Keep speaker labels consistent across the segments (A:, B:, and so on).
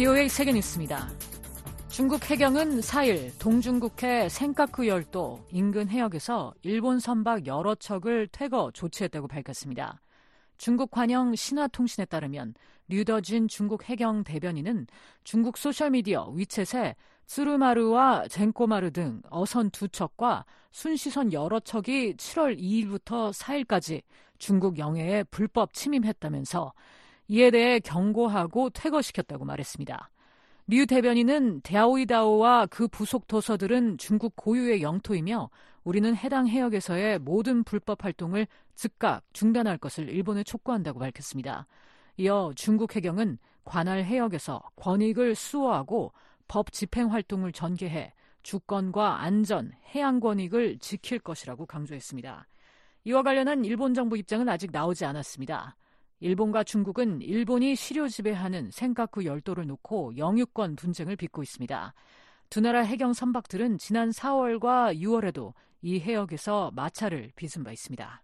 A: VOA 세계뉴스입니다. 중국 해경은 4일 동중국해 센카쿠 열도 인근 해역에서 일본 선박 여러 척을 퇴거 조치했다고 밝혔습니다. 중국 관영 신화통신에 따르면 류더진 중국 해경 대변인은 중국 소셜미디어 위챗에 츠루마르와 젠꼬마르 등 어선 2척과 순시선 여러 척이 7월 2일부터 4일까지 중국 영해에 불법 침입했다면서 이에 대해 경고하고 퇴거시켰다고 말했습니다. 류 대변인은 랴오이다오와 그 부속 도서들은 중국 고유의 영토이며 우리는 해당 해역에서의 모든 불법 활동을 즉각 중단할 것을 일본에 촉구한다고 밝혔습니다. 이어 중국 해경은 관할 해역에서 권익을 수호하고 법 집행 활동을 전개해 주권과 안전, 해양 권익을 지킬 것이라고 강조했습니다. 이와 관련한 일본 정부 입장은 아직 나오지 않았습니다. 일본과 중국은 일본이 시료 지배하는 센카쿠 열도를 놓고 영유권 분쟁을 빚고 있습니다. 두 나라 해경 선박들은 지난 4월과 6월에도 이 해역에서 마찰을 빚은 바 있습니다.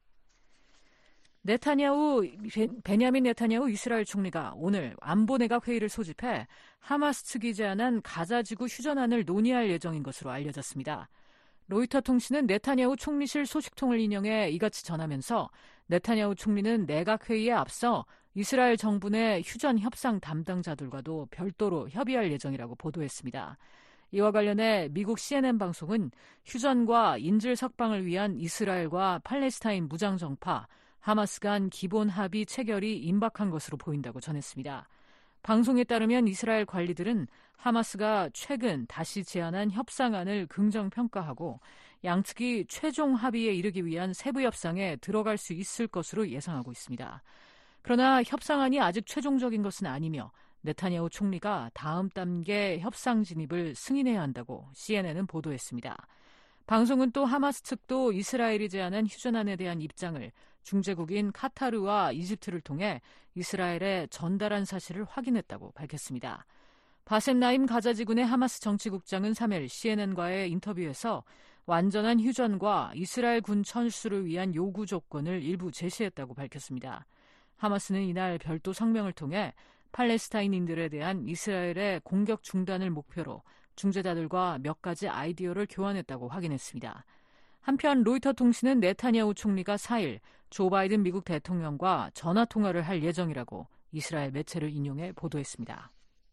A: 베냐민 네타냐후 이스라엘 총리가 오늘 안보내각 회의를 소집해 하마스 측이 제안한 가자지구 휴전안을 논의할 예정인 것으로 알려졌습니다. 로이터 통신은 네타냐후 총리실 소식통을 인용해 이같이 전하면서 네타냐후 총리는 내각회의에 앞서 이스라엘 정부 내 휴전 협상 담당자들과도 별도로 협의할 예정이라고 보도했습니다. 이와 관련해 미국 CNN 방송은 휴전과 인질 석방을 위한 이스라엘과 팔레스타인 무장정파 하마스 간 기본 합의 체결이 임박한 것으로 보인다고 전했습니다. 방송에 따르면 이스라엘 관리들은 하마스가 최근 다시 제안한 협상안을 긍정평가하고 양측이 최종 합의에 이르기 위한 세부 협상에 들어갈 수 있을 것으로 예상하고 있습니다. 그러나 협상안이 아직 최종적인 것은 아니며 네타냐후 총리가 다음 단계 협상 진입을 승인해야 한다고 CNN은 보도했습니다. 방송은 또 하마스 측도 이스라엘이 제안한 휴전안에 대한 입장을 중재국인 카타르와 이집트를 통해 이스라엘에 전달한 사실을 확인했다고 밝혔습니다. 바셈 나임 가자지군의 하마스 정치국장은 3일 CNN과의 인터뷰에서 완전한 휴전과 이스라엘 군 철수를 위한 요구 조건을 일부 제시했다고 밝혔습니다. 하마스는 이날 별도 성명을 통해 팔레스타인인들에 대한 이스라엘의 공격 중단을 목표로 중재자들과 몇 가지 아이디어를 교환했다고 확인했습니다. 한편 로이터 통신은 네타냐후 총리가 4일 조 바이든 미국 대통령과 전화통화를 할 예정이라고 이스라엘 매체를 인용해 보도했습니다.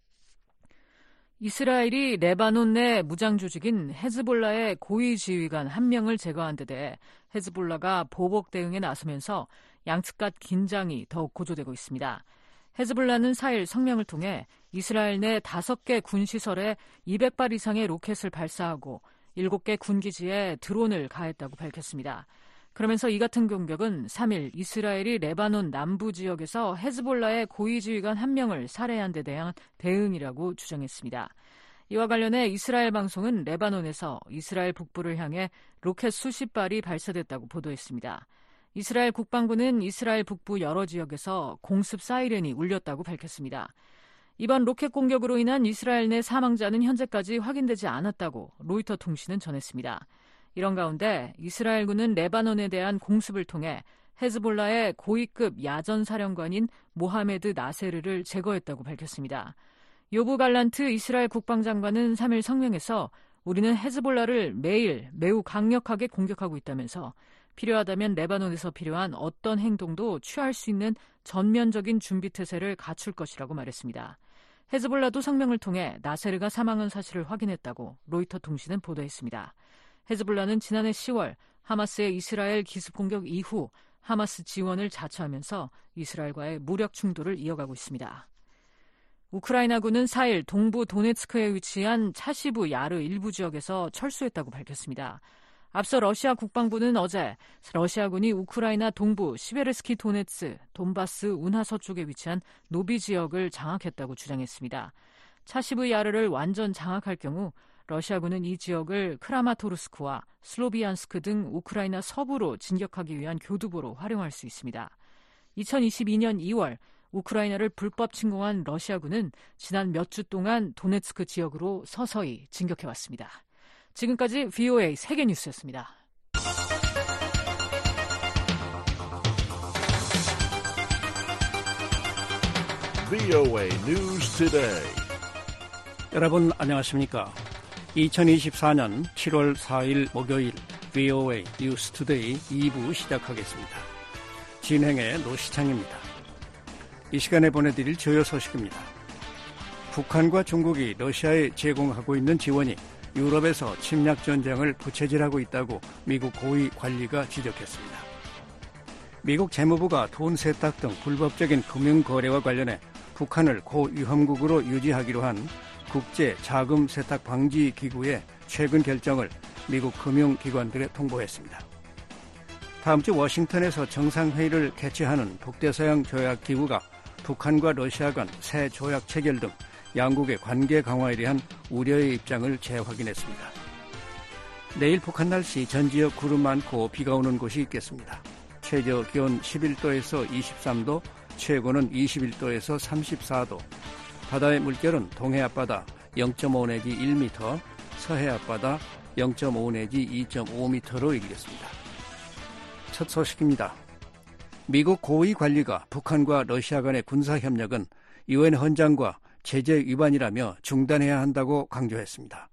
A: 이스라엘이 레바논 내 무장 조직인 헤즈볼라의 고위 지휘관 1명을 제거한 데 대해 헤즈볼라가 보복 대응에 나서면서 양측 간 긴장이 더욱 고조되고 있습니다. 헤즈볼라는 4일 성명을 통해 이스라엘 내 5개 군시설에 200발 이상의 로켓을 발사하고 7개 군기지에 드론을 가했다고 밝혔습니다. 그러면서 이 같은 공격은 3일 이스라엘이 레바논 남부 지역에서 헤즈볼라의 고위 지휘관 1명을 살해한 데 대한 대응이라고 주장했습니다. 이와 관련해 이스라엘 방송은 레바논에서 이스라엘 북부를 향해 로켓 수십 발이 발사됐다고 보도했습니다. 이스라엘 국방부는 이스라엘 북부 여러 지역에서 공습 사이렌이 울렸다고 밝혔습니다. 이번 로켓 공격으로 인한 이스라엘 내 사망자는 현재까지 확인되지 않았다고 로이터 통신은 전했습니다. 이런 가운데 이스라엘군은 레바논에 대한 공습을 통해 헤즈볼라의 고위급 야전 사령관인 모하메드 나세르를 제거했다고 밝혔습니다. 요브 갈란트 이스라엘 국방장관은 3일 성명에서 우리는 헤즈볼라를 매일 매우 강력하게 공격하고 있다면서 필요하다면 레바논에서 필요한 어떤 행동도 취할 수 있는 전면적인 준비태세를 갖출 것이라고 말했습니다. 헤즈볼라도 성명을 통해 나세르가 사망한 사실을 확인했다고 로이터 통신은 보도했습니다. 헤즈볼라는 지난해 10월 하마스의 이스라엘 기습 공격 이후 하마스 지원을 자처하면서 이스라엘과의 무력 충돌을 이어가고 있습니다. 우크라이나군은 4일 동부 도네츠크에 위치한 차시부 야르 일부 지역에서 철수했다고 밝혔습니다. 앞서 러시아 국방부는 어제 러시아군이 우크라이나 동부 시베르스키 도네츠, 돈바스 운하 서쪽에 위치한 노비 지역을 장악했다고 주장했습니다. 차시부 야르를 완전 장악할 경우 러시아군은 이 지역을 크라마토르스크와 슬로비안스크 등 우크라이나 서부로 진격하기 위한 교두보로 활용할 수 있습니다. 2022년 2월 우크라이나를 불법 침공한 러시아군은 지난 몇 주 동안 도네츠크 지역으로 서서히 진격해왔습니다. 지금까지 VOA 세계뉴스였습니다.
B: VOA News Today. 여러분 안녕하십니까? 2024년 7월 4일 목요일 VOA 뉴스투데이 2부 시작하겠습니다. 진행의 노시창입니다. 이 시간에 보내드릴 주요 소식입니다. 북한과 중국이 러시아에 제공하고 있는 지원이 유럽에서 침략 전쟁을 부채질하고 있다고 미국 고위 관리가 지적했습니다. 미국 재무부가 돈 세탁 등 불법적인 금융 거래와 관련해 북한을 고위험국으로 유지하기로 한 국제 자금 세탁 방지 기구의 최근 결정을 미국 금융기관들에 통보했습니다. 다음 주 워싱턴에서 정상회의를 개최하는 북대서양 조약기구가 북한과 러시아 간 새 조약 체결 등 양국의 관계 강화에 대한 우려의 입장을 재확인했습니다. 내일 북한 날씨 전 지역 구름 많고 비가 오는 곳이 있겠습니다. 최저 기온 11도에서 23도, 최고는 21도에서 34도. 바다의 물결은 동해 앞바다 0.5 내지 1m, 서해 앞바다 0.5 내지 2.5m로 일겠습니다. 첫 소식입니다. 미국 고위 관리가 북한과 러시아 간의 군사협력은 유엔 헌장과 제재 위반이라며 중단해야 한다고 강조했습니다.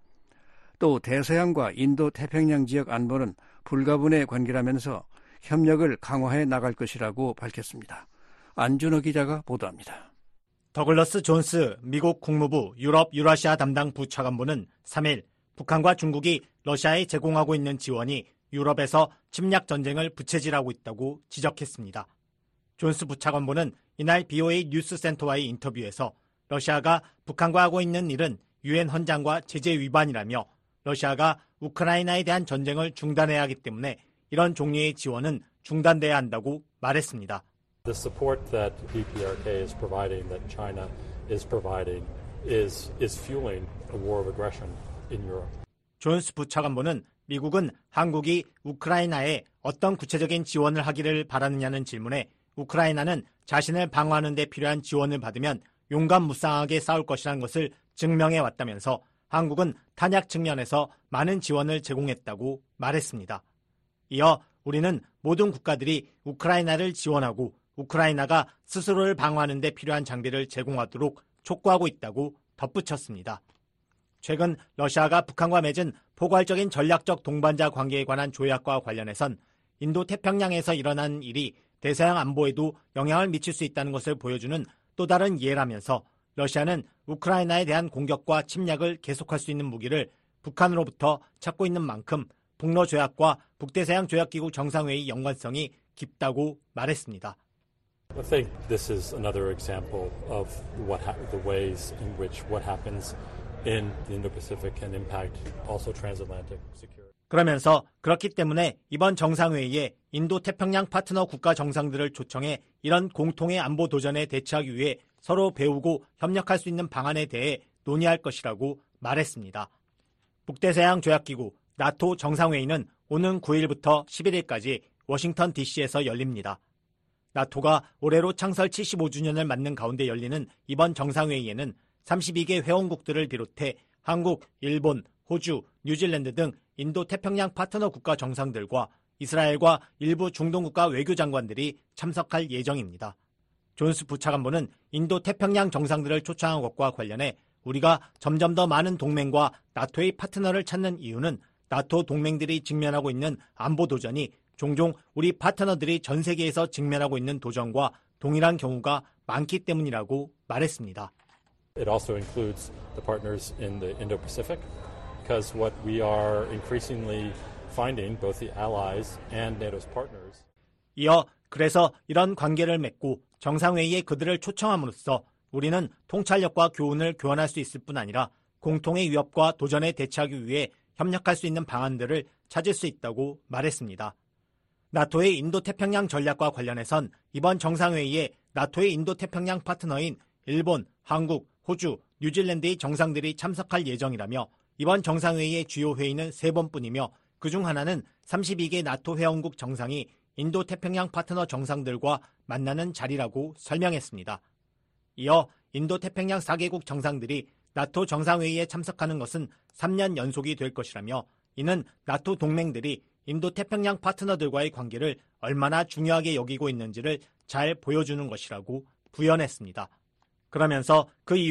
B: 또 대서양과 인도 태평양 지역 안보는 불가분의 관계라면서 협력을 강화해 나갈 것이라고 밝혔습니다. 안준호 기자가 보도합니다.
C: 더글러스 존스 미국 국무부 유럽 유라시아 담당 부차관보는 3일 북한과 중국이 러시아에 제공하고 있는 지원이 유럽에서 침략 전쟁을 부채질하고 있다고 지적했습니다. 존스 부차관보는 이날 BOA 뉴스센터와의 인터뷰에서 러시아가 북한과 하고 있는 일은 유엔 헌장과 제재 위반이라며 러시아가 우크라이나에 대한 전쟁을 중단해야 하기 때문에 이런 종류의 지원은 중단돼야 한다고 말했습니다.
D: The support that DPRK is providing, that China is providing, is fueling a war of aggression in Europe.
C: 존스 부차관보는 미국은 한국이 우크라이나에 어떤 구체적인 지원을 하기를 바라느냐는 질문에 우크라이나는 자신을 방어하는 데 필요한 지원을 받으면 용감무쌍하게 싸울 것이라는 것을 증명해 왔다면서 한국은 탄약 측면에서 많은 지원을 제공했다고 말했습니다. 이어 우리는 모든 국가들이 우크라이나를 지원하고 우크라이나가 스스로를 방어하는 데 필요한 장비를 제공하도록 촉구하고 있다고 덧붙였습니다. 최근 러시아가 북한과 맺은 포괄적인 전략적 동반자 관계에 관한 조약과 관련해선 인도 태평양에서 일어난 일이 대서양 안보에도 영향을 미칠 수 있다는 것을 보여주는 또 다른 예라면서 러시아는 우크라이나에 대한 공격과 침략을 계속할 수 있는 무기를 북한으로부터 찾고 있는 만큼 북러 조약과 북대서양 조약기구 정상회의 연관성이 깊다고 말했습니다.
D: I think this is another example of the ways in which what happens in the Indo-Pacific can impact also transatlantic security.
C: 그러면서 그렇기 때문에 이번 정상회의에 인도-태평양 파트너 국가 정상들을 초청해 이런 공통의 안보 도전에 대처하기 위해 서로 배우고 협력할 수 있는 방안에 대해 논의할 것이라고 말했습니다. 북대서양 조약기구 나토 정상회의는 오는 9일부터 11일까지 워싱턴 DC에서 열립니다. 나토가 올해로 창설 75주년을 맞는 가운데 열리는 이번 정상회의에는 32개 회원국들을 비롯해 한국, 일본, 호주, 뉴질랜드 등 인도-태평양 파트너 국가 정상들과 이스라엘과 일부 중동국가 외교장관들이 참석할 예정입니다. 존스 부차관보는 인도-태평양 정상들을 초청한 것과 관련해 우리가 점점 더 많은 동맹과 나토의 파트너를 찾는 이유는 나토 동맹들이 직면하고 있는 안보 도전이 종종 우리 파트너들이 전 세계에서 직면하고 있는 도전과 동일한 경우가 많기 때문이라고 말했습니다.
D: It also includes the partners in the Indo-Pacific, because what we are increasingly finding, both the allies and NATO's partners.
C: 이어 그래서 이런 관계를 맺고 정상회의에 그들을 초청함으로써 우리는 통찰력과 교훈을 교환할 수 있을 뿐 아니라 공통의 위협과 도전에 대처하기 위해 협력할 수 있는 방안들을 찾을 수 있다고 말했습니다. 나토의 인도태평양 전략과 관련해선 이번 정상회의에 나토의 인도태평양 파트너인 일본, 한국, 호주, 뉴질랜드의 정상들이 참석할 예정이라며 이번 정상회의의 주요 회의는 3번뿐이며 그중 하나는 32개 나토 회원국 정상이 인도태평양 파트너 정상들과 만나는 자리라고 설명했습니다. 이어 인도태평양 4개국 정상들이 나토 정상회의에 참석하는 것은 3년 연속이 될 것이라며 이는 나토 동맹들이 인도태평양 파트너들과의 관계를 얼마나 중요하게 여기고 있는지를 잘 보여주는 것이라고 부연했습니다. 그러면서 그 이유는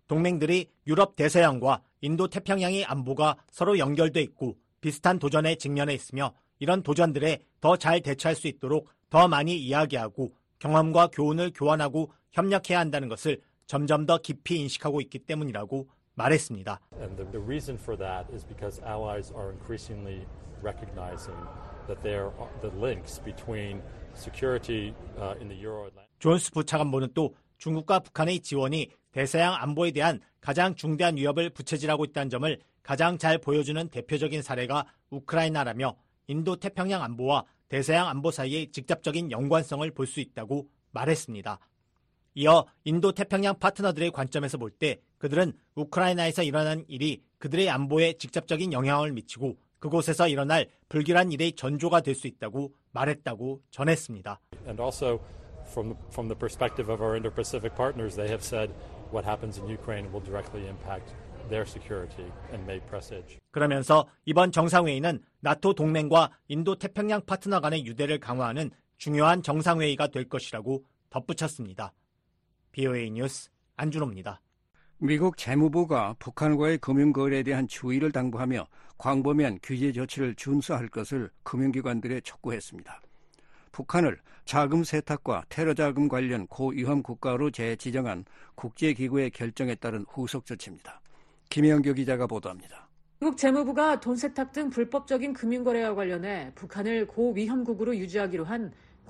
C: 동맹들이 유럽 대서양과 인도 태평양의 안보가 서로 연결돼 있고 비슷한 도전에 직면해 있으며 이런 도전들에 더 잘 대처할 수 있도록 더 많이 이야기하고 경험과 교훈을 교환하고 협력해야 한다는 것을 점점 더 깊이 인식하고 있기 때문이라고 말했습니다.
D: And the reason for that is because allies are increasingly recognizing that there are the links between security in the Euro-Atlantic.
C: 존스 부차관보는 또 중국과 북한의 지원이 대서양 안보에 대한 가장 중대한 위협을 부채질하고 있다는 점을 가장 잘 보여주는 대표적인 사례가 우크라이나라며 인도 태평양 안보와 대서양 안보 사이의 직접적인 연관성을 볼 수 있다고 말했습니다. 이어 인도 태평양 파트너들의 관점에서 볼 때 그들은 우크라이나에서 일어난 일이 그들의 안보에 직접적인 영향을 미치고 그곳에서 일어날 불길한 일의 전조가 될 수 있다고 말했다고 전했습니다.
D: And also from the perspective of our Indo-Pacific partners, they have said what happens in Ukraine will directly impact their security and may presage.
C: 그러면서 이번 정상회의는 나토 동맹과 인도 태평양 파트너 간의 유대를 강화하는 중요한 정상회의가 될 것이라고 덧붙였습니다. BOA 뉴스 안준호입니다.
B: 미국 재무부가 북한과의 금융거래에 대한 주의를 당부하며 광범위한 규제 조치를 준수할 것을 금융기관들에 촉구했습니다. 북한을 자금 세탁과 테러 자금 관련 고위험 국가로 재지정한 국제기구의 결정에 따른 후속 조치입니다. 김영규 기자가 보도합니다.
A: 미국 재무부가 돈 세탁 등 불법적인 금융거래와 관련해 북한을 고위험국으로 유지하기로 한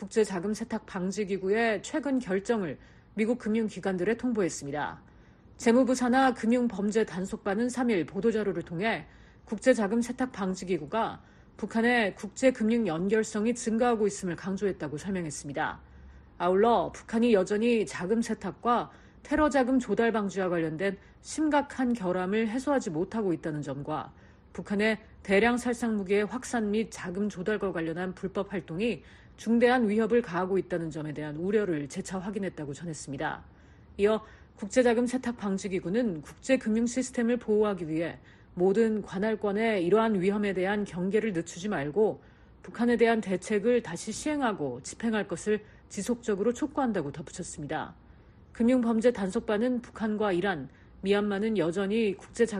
A: 국제자금세탁방지기구의 최근 결정을 미국 금융기관들에 통보했습니다. 재무부 산하 금융범죄단속반은 3일 보도자료를 통해 국제자금세탁방지기구가 북한의 국제금융 연결성이 증가하고 있음을 강조했다고 설명했습니다. 아울러 북한이 여전히 자금 세탁과 테러 자금 조달 방지와 관련된 심각한 결함을 해소하지 못하고 있다는 점과 북한의 대량 살상 무기의 확산 및 자금 조달과 관련한 불법 활동이 중대한 위협을 가하고 있다는 점에 대한 우려를 재차 확인했다고 전했습니다. 이어 국제자금세탁방지기구는 국제금융 시스템을 보호하기 위해 모든 관할권의 이러한 위험에 대한 경계를 늦추지 말고 북한에 대한 대책을 다시 시행하고 집행할 것을 지속적으로 촉구한다고 덧붙였습니다. 금융범죄단속반은 북한과 이란, 미얀마는 여전히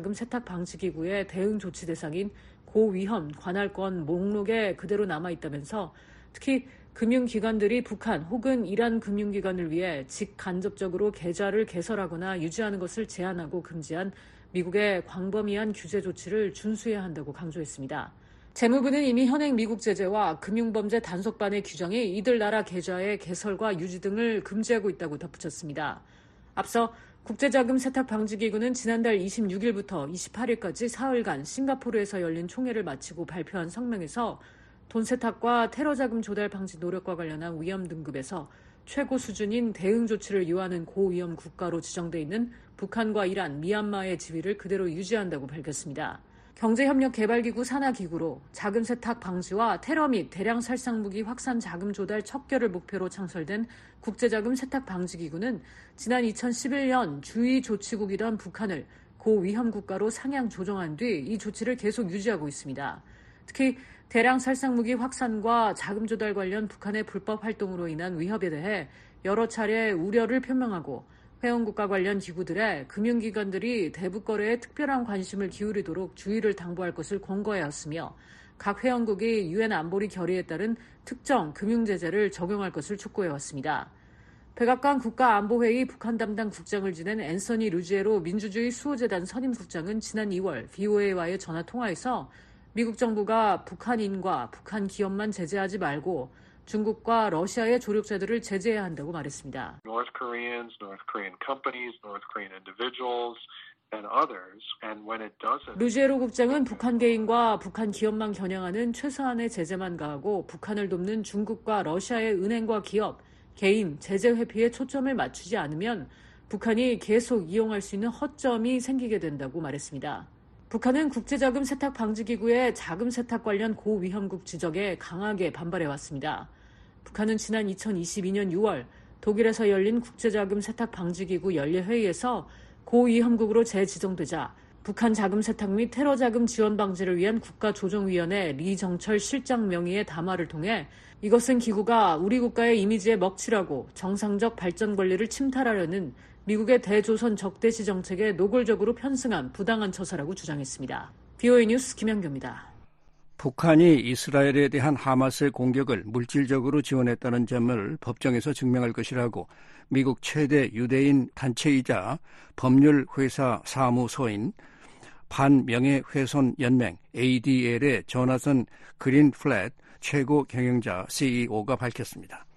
A: 국제자금세탁방지기구의 대응 조치 대상인 고위험 관할권 목록에 그대로 남아있다면서 특히 금융기관들이 북한 혹은 이란 금융기관을 위해 직간접적으로 계좌를 개설하거나 유지하는 것을 제한하고 금지한 미국의 광범위한 규제 조치를 준수해야 한다고 강조했습니다. 재무부는 이미 현행 미국 제재와 금융범죄 단속반의 규정이 이들 나라 계좌의 개설과 유지 등을 금지하고 있다고 덧붙였습니다. 앞서 국제자금세탁방지기구는 지난달 26일부터 28일까지 사흘간 싱가포르에서 열린 총회를 마치고 발표한 성명에서 돈 세탁과 테러 자금 조달 방지 노력과 관련한 위험 등급에서 최고 수준인 대응 조치를 요하는 고위험 국가로 지정돼 있는 북한과 이란, 미얀마의 지위를 그대로 유지한다고 밝혔습니다. 경제협력개발기구 산하기구로 자금 세탁 방지와 테러 및 대량 살상 무기 확산 자금 조달 척결을 목표로 창설된 국제자금 세탁 방지기구는 지난 2011년 주의 조치국이던 북한을 고위험 국가로 상향 조정한 뒤 이 조치를 계속 유지하고 있습니다. 특히 대량 살상 무기 확산과 자금 조달 관련 북한의 불법 활동으로 인한 위협에 대해 여러 차례 우려를 표명하고 회원국가 관련 기구들의 금융기관들이 대북 거래에 특별한 관심을 기울이도록 주의를 당부할 것을 권고해왔으며 각 회원국이 유엔 안보리 결의에 따른 특정 금융제재를 적용할 것을 촉구해왔습니다. 백악관 국가안보회의 북한 담당 국장을 지낸 앤서니 루지에로 민주주의 수호재단 선임국장은 지난 2월 VOA와의 전화통화에서 미국 정부가 북한인과 북한 기업만 제재하지 말고 중국과 러시아의 조력자들을 제재해야 한다고 말했습니다.
E: North Koreans, North Korean companies, North Korean individuals and others. And when it doesn't,
A: 루지에로 국장은 북한 개인과 북한 기업만 겨냥하는 최소한의 제재만 가하고 북한을 돕는 중국과 러시아의 은행과 기업, 개인, 제재 회피에 초점을 맞추지 않으면 북한이 계속 이용할 수 있는 허점이 생기게 된다고 말했습니다. 북한은 국제자금세탁방지기구의 자금세탁 관련 고위험국 지적에 강하게 반발해왔습니다. 북한은 지난 2022년 6월 독일에서 열린 국제자금세탁방지기구 연례회의에서 고위험국으로 재지정되자 북한 자금세탁 및 테러자금 지원 방지를 위한 국가조정위원회 리정철 실장 명의의 담화를 통해 이것은 기구가 우리 국가의 이미지에 먹칠하고 정상적 발전 권리를 침탈하려는 미국의 대조선 적대시 정책에 노골적으로 편승한 부당한 처사라고 주장했습니다. VOA 뉴스 김현규입니다.
B: 북한이 이스라엘에 대한 하마스의 공격을 물질적으로 지원했다는 점을 법정에서 증명할 것이라고 미국 최대 유대인 단체이자 법률회사 사무소인 반명예훼손연맹 ADL의 조나선 그린플랫 최고 경영자 CEO가 밝혔습니다.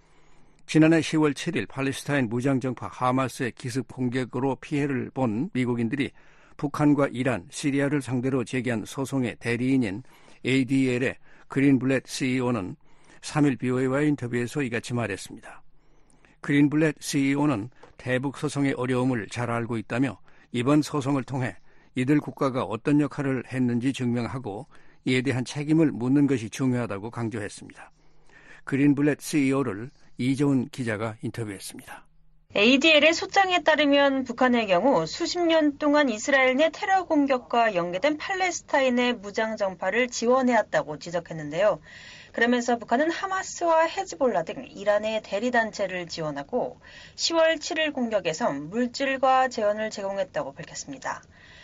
B: 지난해 10월 7일 팔레스타인 무장정파 하마스의 기습 공격으로 피해를 본 미국인들이 북한과 이란, 시리아를 상대로 제기한 소송의 대리인인 ADL의 그린블렛 CEO는 3일 BOA와의 인터뷰에서 이같이 말했습니다. 그린블렛 CEO는 대북 소송의 어려움을 잘 알고 있다며 이번 소송을 통해 이들 국가가 어떤 역할을 했는지 증명하고 이에 대한 책임을 묻는 것이 중요하다고 강조했습니다. 그린블렛 CEO를 이재훈 기자가 인터뷰했습니다.
F: ADL의 소장에 따르면 북한의 경우 수십 년 동안 이스라엘 내 테러 공격과 연계된 팔레스타인의 무장정파를 지원해왔다고 지적했는데요. 그러면서 북한은 하마스와 헤즈볼라 등 이란의 대리단체를 지원하고 10월 7일 공격에서 물질과 재원을 제공했다고 밝혔습니다.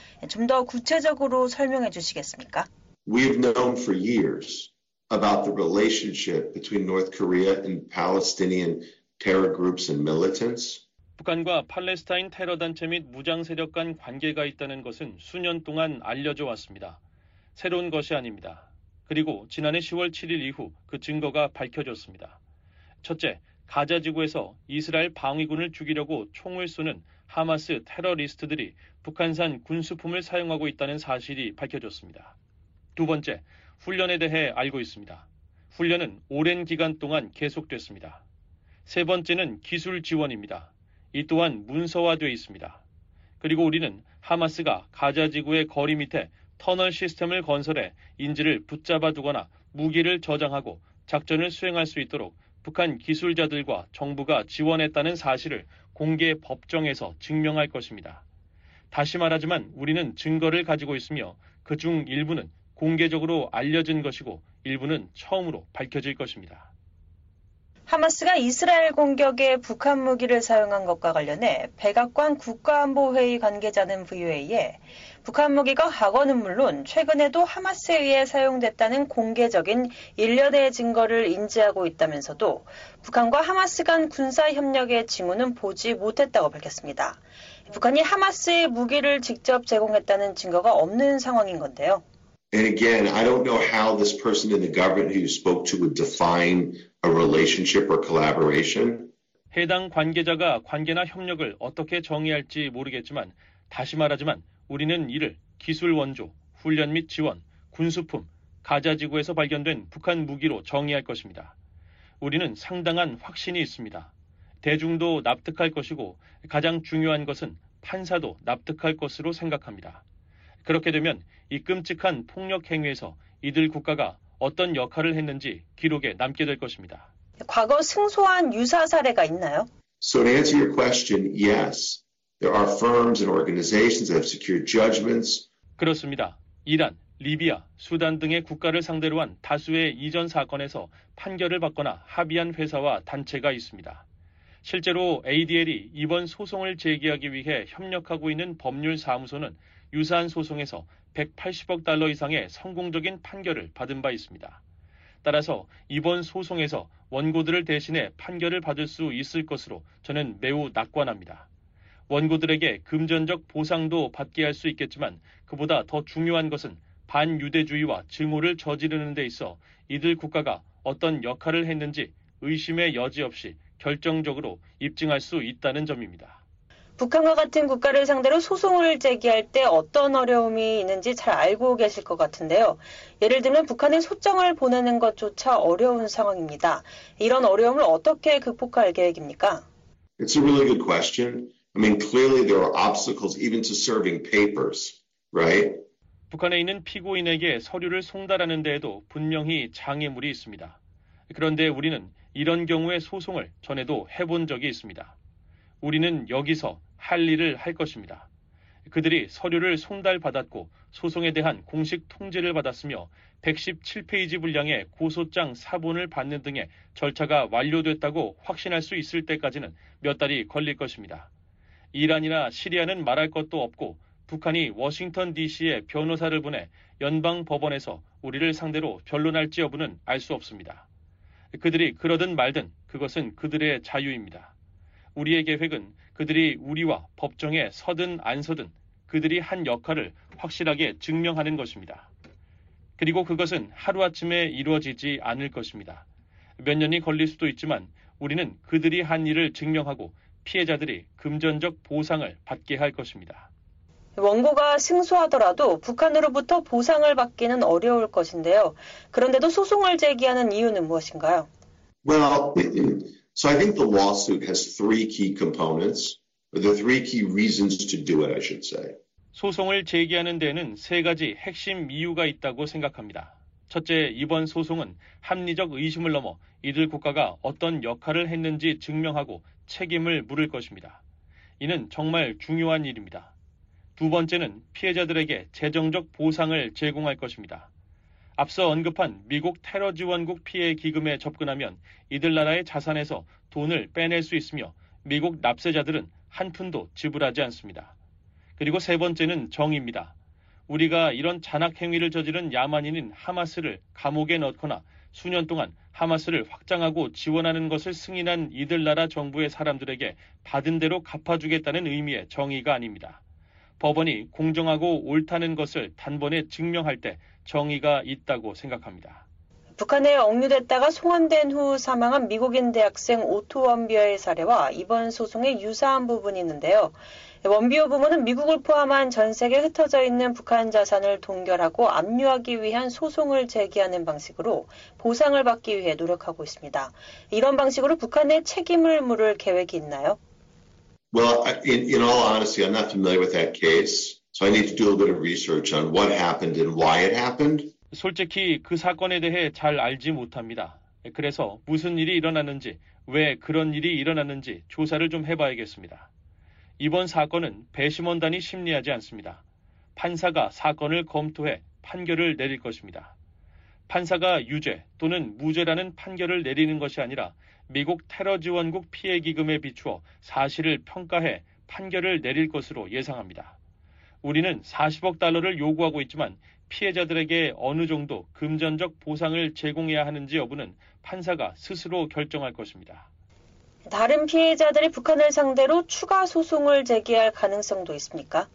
F: 좀 더 구체적으로 설명해 주시겠습니까?
G: We have known for years about the relationship between North Korea and Palestinian terror groups and militants.
H: 북한과 팔레스타인 테러 단체 및 무장 세력 간 관계가 있다는 것은 수년 동안 알려져 왔습니다. 새로운 것이 아닙니다. 그리고 지난해 10월 7일 이후 그 증거가 밝혀졌습니다. 첫째, 가자 지구에서 이스라엘 방위군을 죽이려고 총을 쏘는 하마스 테러리스트들이 북한산 군수품을 사용하고 있다는 사실이 밝혀졌습니다. 두 번째, 훈련에 대해 알고 있습니다. 훈련은 오랜 기간 동안 계속됐습니다. 세 번째는 기술 지원입니다. 이 또한 문서화되어 있습니다. 그리고 우리는 하마스가 가자 지구의 거리 밑에 터널 시스템을 건설해 인질을 붙잡아 두거나 무기를 저장하고 작전을 수행할 수 있도록 북한 기술자들과 정부가 지원했다는 사실을 공개 법정에서 증명할 것입니다. 다시 말하지만 우리는 증거를 가지고 있으며 그중 일부는 공개적으로 알려진 것이고 일부는 처음으로 밝혀질 것입니다.
F: 하마스가 이스라엘 공격에 북한 무기를 사용한 것과 관련해 백악관 국가안보회의 관계자는 VOA에 북한 무기가 과거는 물론 최근에도 하마스에 의해 사용됐다는 공개적인 일련의 증거를 인지하고 있다면서도 북한과 하마스 간 군사협력의 징후는 보지 못했다고 밝혔습니다. 북한이 하마스에 무기를 직접 제공했다는 증거가 없는 상황인 건데요.
G: And again, I don't know how this person in the government who you spoke to would define a relationship or collaboration.
H: 해당 관계자가 관계나 협력을 어떻게 정의할지 모르겠지만 다시 말하지만 우리는 이를 기술 원조, 훈련 및 지원, 군수품, 가자 지구에서 발견된 북한 무기로 정의할 것입니다. 우리는 상당한 확신이 있습니다. 대중도 납득할 것이고 가장 중요한 것은 판사도 납득할 것으로 생각합니다. 그렇게 되면 이 끔찍한 폭력 행위에서 이들 국가가 어떤 역할을 했는지 기록에 남게 될 것입니다.
F: 과거 승소한 유사 사례가 있나요?
G: So to answer your question, yes. There are firms and organizations that have secured judgments.
H: 그렇습니다. 이란, 리비아, 수단 등의 국가를 상대로 한 다수의 이전 사건에서 판결을 받거나 합의한 회사와 단체가 있습니다. 실제로 ADL이 이번 소송을 제기하기 위해 협력하고 있는 법률사무소는 유사한 소송에서 180억 달러 이상의 성공적인 판결을 받은 바 있습니다. 따라서 이번 소송에서 원고들을 대신해 판결을 받을 수 있을 것으로 저는 매우 낙관합니다. 원고들에게 금전적 보상도 받게 할 수 있겠지만 그보다 더 중요한 것은 반유대주의와 증오를 저지르는 데 있어 이들 국가가 어떤 역할을 했는지 의심의 여지 없이 결정적으로 입증할 수 있다는 점입니다.
F: 북한과 같은 국가를 상대로 소송을 제기할 때 어떤 어려움이 있는지 잘 알고 계실 것 같은데요. 예를 들면 북한에 소장을 보내는 것조차 어려운 상황입니다. 이런 어려움을 어떻게 극복할 계획입니까?
G: It's a really good question. I mean, clearly there are obstacles even to serving papers, right?
H: 북한에 있는 피고인에게 서류를 송달하는 데에도 분명히 장애물이 있습니다. 그런데 우리는 이런 경우의 소송을 전에도 해본 적이 있습니다. 우리는 여기서 할 일을 할 것입니다. 그들이 서류를 송달받았고 소송에 대한 공식 통지를 받았으며 117페이지 분량의 고소장 사본을 받는 등의 절차가 완료됐다고 확신할 수 있을 때까지는 몇 달이 걸릴 것입니다. 이란이나 시리아는 말할 것도 없고 북한이 워싱턴 DC에 변호사를 보내 연방 법원에서 우리를 상대로 변론할지 여부는 알 수 없습니다. 그들이 그러든 말든 그것은 그들의 자유입니다. 우리의 계획은 그들이 우리와 법정에 서든 안 서든 그들이 한 역할을 확실하게 증명하는 것입니다. 그리고 그것은 하루아침에 이루어지지 않을 것입니다. 몇 년이 걸릴 수도 있지만 우리는 그들이 한 일을 증명하고 피해자들이 금전적 보상을 받게 할 것입니다.
F: 원고가 승소하더라도 북한으로부터 보상을 받기는 어려울 것인데요. 그런데도 소송을 제기하는 이유는 무엇인가요?
G: Well, so I think the lawsuit has three key components, or the three key reasons to do it, I should say.
H: 소송을 제기하는 데에는 세 가지 핵심 이유가 있다고 생각합니다. 첫째, 이번 소송은 합리적 의심을 넘어 이들 국가가 어떤 역할을 했는지 증명하고 책임을 물을 것입니다. 이는 정말 중요한 일입니다. 두 번째는 피해자들에게 재정적 보상을 제공할 것입니다. 앞서 언급한 미국 테러 지원국 피해 기금에 접근하면 이들 나라의 자산에서 돈을 빼낼 수 있으며 미국 납세자들은 한 푼도 지불하지 않습니다. 그리고 세 번째는 정의입니다. 우리가 이런 잔악 행위를 저지른 야만인인 하마스를 감옥에 넣거나 수년 동안 하마스를 확장하고 지원하는 것을 승인한 이들 나라 정부의 사람들에게 받은 대로 갚아주겠다는 의미의 정의가 아닙니다. 법원이 공정하고 옳다는 것을 단번에 증명할 때 정의가 있다고 생각합니다.
F: 북한에 억류됐다가 송환된 후 사망한 미국인 대학생 오토 원비어의 사례와 이번 소송에 유사한 부분이 있는데요. 원비어 부모는 미국을 포함한 전 세계에 흩어져 있는 북한 자산을 동결하고 압류하기 위한 소송을 제기하는 방식으로 보상을 받기 위해 노력하고 있습니다. 이런 방식으로 북한의 책임을 물을 계획이 있나요?
G: Well, in all honesty, I'm not familiar with that case, so I need to do a bit of research on what happened and why it happened.
H: 솔직히 그 사건에 대해 잘 알지 못합니다. 그래서 무슨 일이 일어났는지, 왜 그런 일이 일어났는지 조사를 좀 해봐야겠습니다. 이번 사건은 배심원단이 심리하지 않습니다. 판사가 사건을 검토해 판결을 내릴 것입니다. 판사가 유죄 또는 무죄라는 판결을 내리는 것이 아니라 미국 테러 지원국 피해 기금에 비추어 사실을 평가해 판결을 내릴 것으로 예상합니다. 우리는 40억 달러를 요구하고 있지만 피해자들에게 어느 정도 금전적 보상을 제공해야 하는지 여부는 판사가 스스로 결정할 것입니다.
F: 다른 피해자들이 북한을 상대로 추가 소송을 제기할 가능성도 있습니까?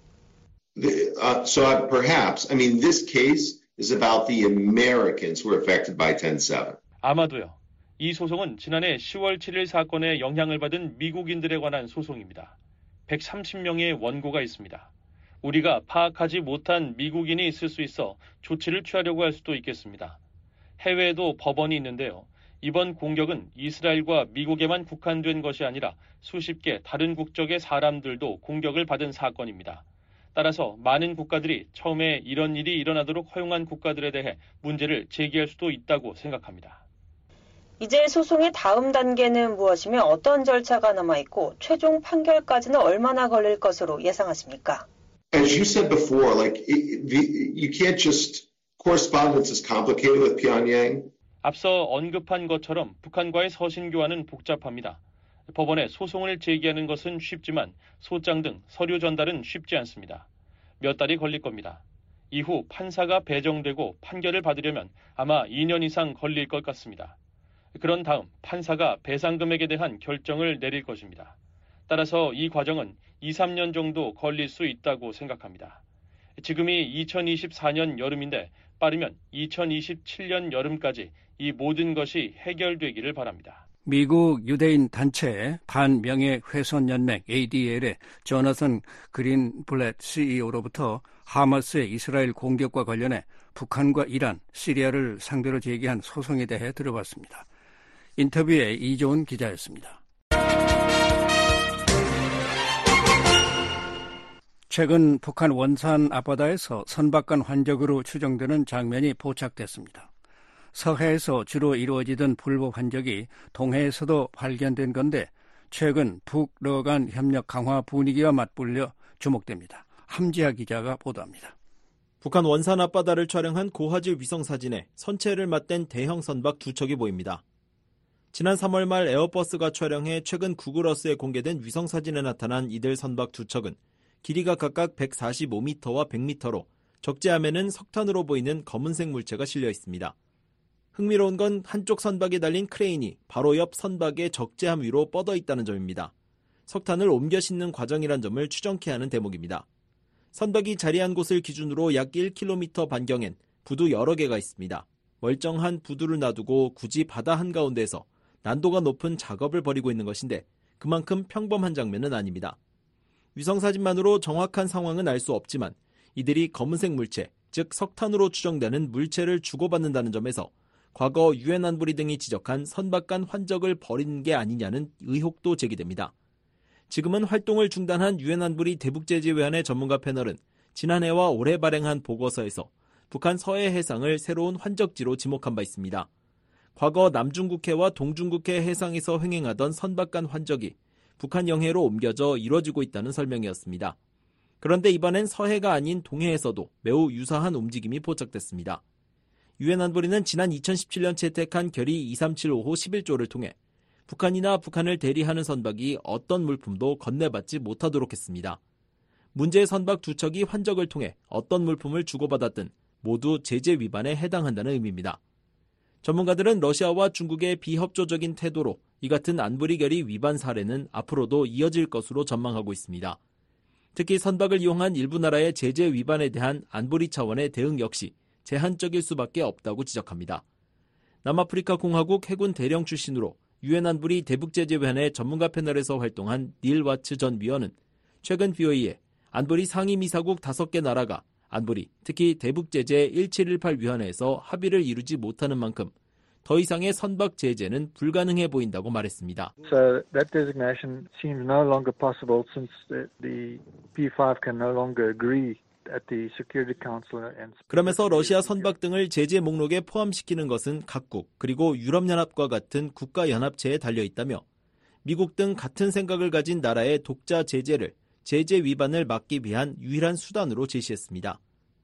G: So perhaps, I mean, this case is about the Americans who were affected by 10/7.
H: 아마도요. 이 소송은 지난해 10월 7일 사건에 영향을 받은 미국인들에 관한 소송입니다. 130명의 원고가 있습니다. 우리가 파악하지 못한 미국인이 있을 수 있어 조치를 취하려고 할 수도 있겠습니다. 해외에도 법원이 있는데요. 이번 공격은 이스라엘과 미국에만 국한된 것이 아니라 수십 개 다른 국적의 사람들도 공격을 받은 사건입니다. 따라서 많은 국가들이 처음에 이런 일이 일어나도록 허용한 국가들에 대해 문제를 제기할 수도 있다고 생각합니다.
F: 이제 소송의 다음 단계는 무엇이며 어떤 절차가 남아있고 최종 판결까지는 얼마나 걸릴 것으로 예상하십니까?
G: As you said before, you can't just correspondence is complicated with Pyongyang.
H: 앞서 언급한 것처럼 북한과의 서신 교환은 복잡합니다. 법원에 소송을 제기하는 것은 쉽지만 소장 등 서류 전달은 쉽지 않습니다. 몇 달이 걸릴 겁니다. 이후 판사가 배정되고 판결을 받으려면 아마 2년 이상 걸릴 것 같습니다. 그런 다음 판사가 배상금액에 대한 결정을 내릴 것입니다. 따라서 이 과정은 2, 3년 정도 걸릴 수 있다고 생각합니다. 지금이 2024년 여름인데 빠르면 2027년 여름까지 이 모든 것이 해결되기를 바랍니다.
B: 미국 유대인 단체 반명예훼손연맹 ADL의 조나선 그린블렛 CEO로부터 하마스의 이스라엘 공격과 관련해 북한과 이란, 시리아를 상대로 제기한 소송에 대해 들어봤습니다. 인터뷰에 이조은 기자였습니다. 최근 북한 원산 앞바다에서 선박간 환적으로 추정되는 장면이 포착됐습니다. 서해에서 주로 이루어지던 불법 환적이 동해에서도 발견된 건데 최근 북러 간 협력 강화 분위기와 맞불려 주목됩니다. 함지아 기자가 보도합니다.
C: 북한 원산 앞바다를 촬영한 고화질 위성사진에 선체를 맞댄 대형 선박 두 척이 보입니다. 지난 3월 말 에어버스가 촬영해 최근 구글어스에 공개된 위성사진에 나타난 이들 선박 두 척은 길이가 각각 145m와 100m로 적재함에는 석탄으로 보이는 검은색 물체가 실려 있습니다. 흥미로운 건 한쪽 선박에 달린 크레인이 바로 옆 선박의 적재함 위로 뻗어 있다는 점입니다. 석탄을 옮겨 싣는 과정이란 점을 추정케 하는 대목입니다. 선박이 자리한 곳을 기준으로 약 1km 반경엔 부두 여러 개가 있습니다. 멀쩡한 부두를 놔두고 굳이 바다 한가운데에서 난도가 높은 작업을 벌이고 있는 것인데 그만큼 평범한 장면은 아닙니다. 위성사진만으로 정확한 상황은 알 수 없지만 이들이 검은색 물체, 즉 석탄으로 추정되는 물체를 주고받는다는 점에서 과거 유엔 안보리 등이 지적한 선박 간 환적을 벌인 게 아니냐는 의혹도 제기됩니다. 지금은 활동을 중단한 유엔 안보리 대북제재위원회 전문가 패널은 지난해와 올해 발행한 보고서에서 북한 서해 해상을 새로운 환적지로 지목한 바 있습니다. 과거 남중국해와 동중국해 해상에서 횡행하던 선박 간 환적이 북한 영해로 옮겨져 이뤄지고 있다는 설명이었습니다. 그런데 이번엔 서해가 아닌 동해에서도 매우 유사한 움직임이 포착됐습니다. 유엔 안보리는 지난 2017년 채택한 결의 2375호 11조를 통해 북한이나 북한을 대리하는 선박이 어떤 물품도 건네받지 못하도록 했습니다. 문제의 선박 두 척이 환적을 통해 어떤 물품을 주고받았든 모두 제재 위반에 해당한다는 의미입니다. 전문가들은 러시아와 중국의 비협조적인 태도로 이 같은 안보리 결의 위반 사례는 앞으로도 이어질 것으로 전망하고 있습니다. 특히 선박을 이용한 일부 나라의 제재 위반에 대한 안보리 차원의 대응 역시 제한적일 수밖에 없다고 지적합니다. 남아프리카 공화국 해군 대령 출신으로 유엔 안보리 대북제재위원회 전문가 패널에서 활동한 닐 와츠 전 위원은 최근 BOE에 안보리 상임이사국 5개 나라가 안보리, 특히 대북제재 1718위원회에서 합의를 이루지 못하는 만큼 더 이상의 선박 제재는 불가능해 보인다고 말했습니다.
I: So that designation seems no longer possible since the P5 can no longer agree at the Security Council.
C: 그러면서 러시아 선박 등을 제재 목록에 포함시키는 것은 각국 그리고 유럽연합과 같은 국가연합체에 달려 있다며 미국 등 같은 생각을 가진 나라의 독자 제재를 제재 위반을 막기 위한 유일한 수단으로 제시했습니다.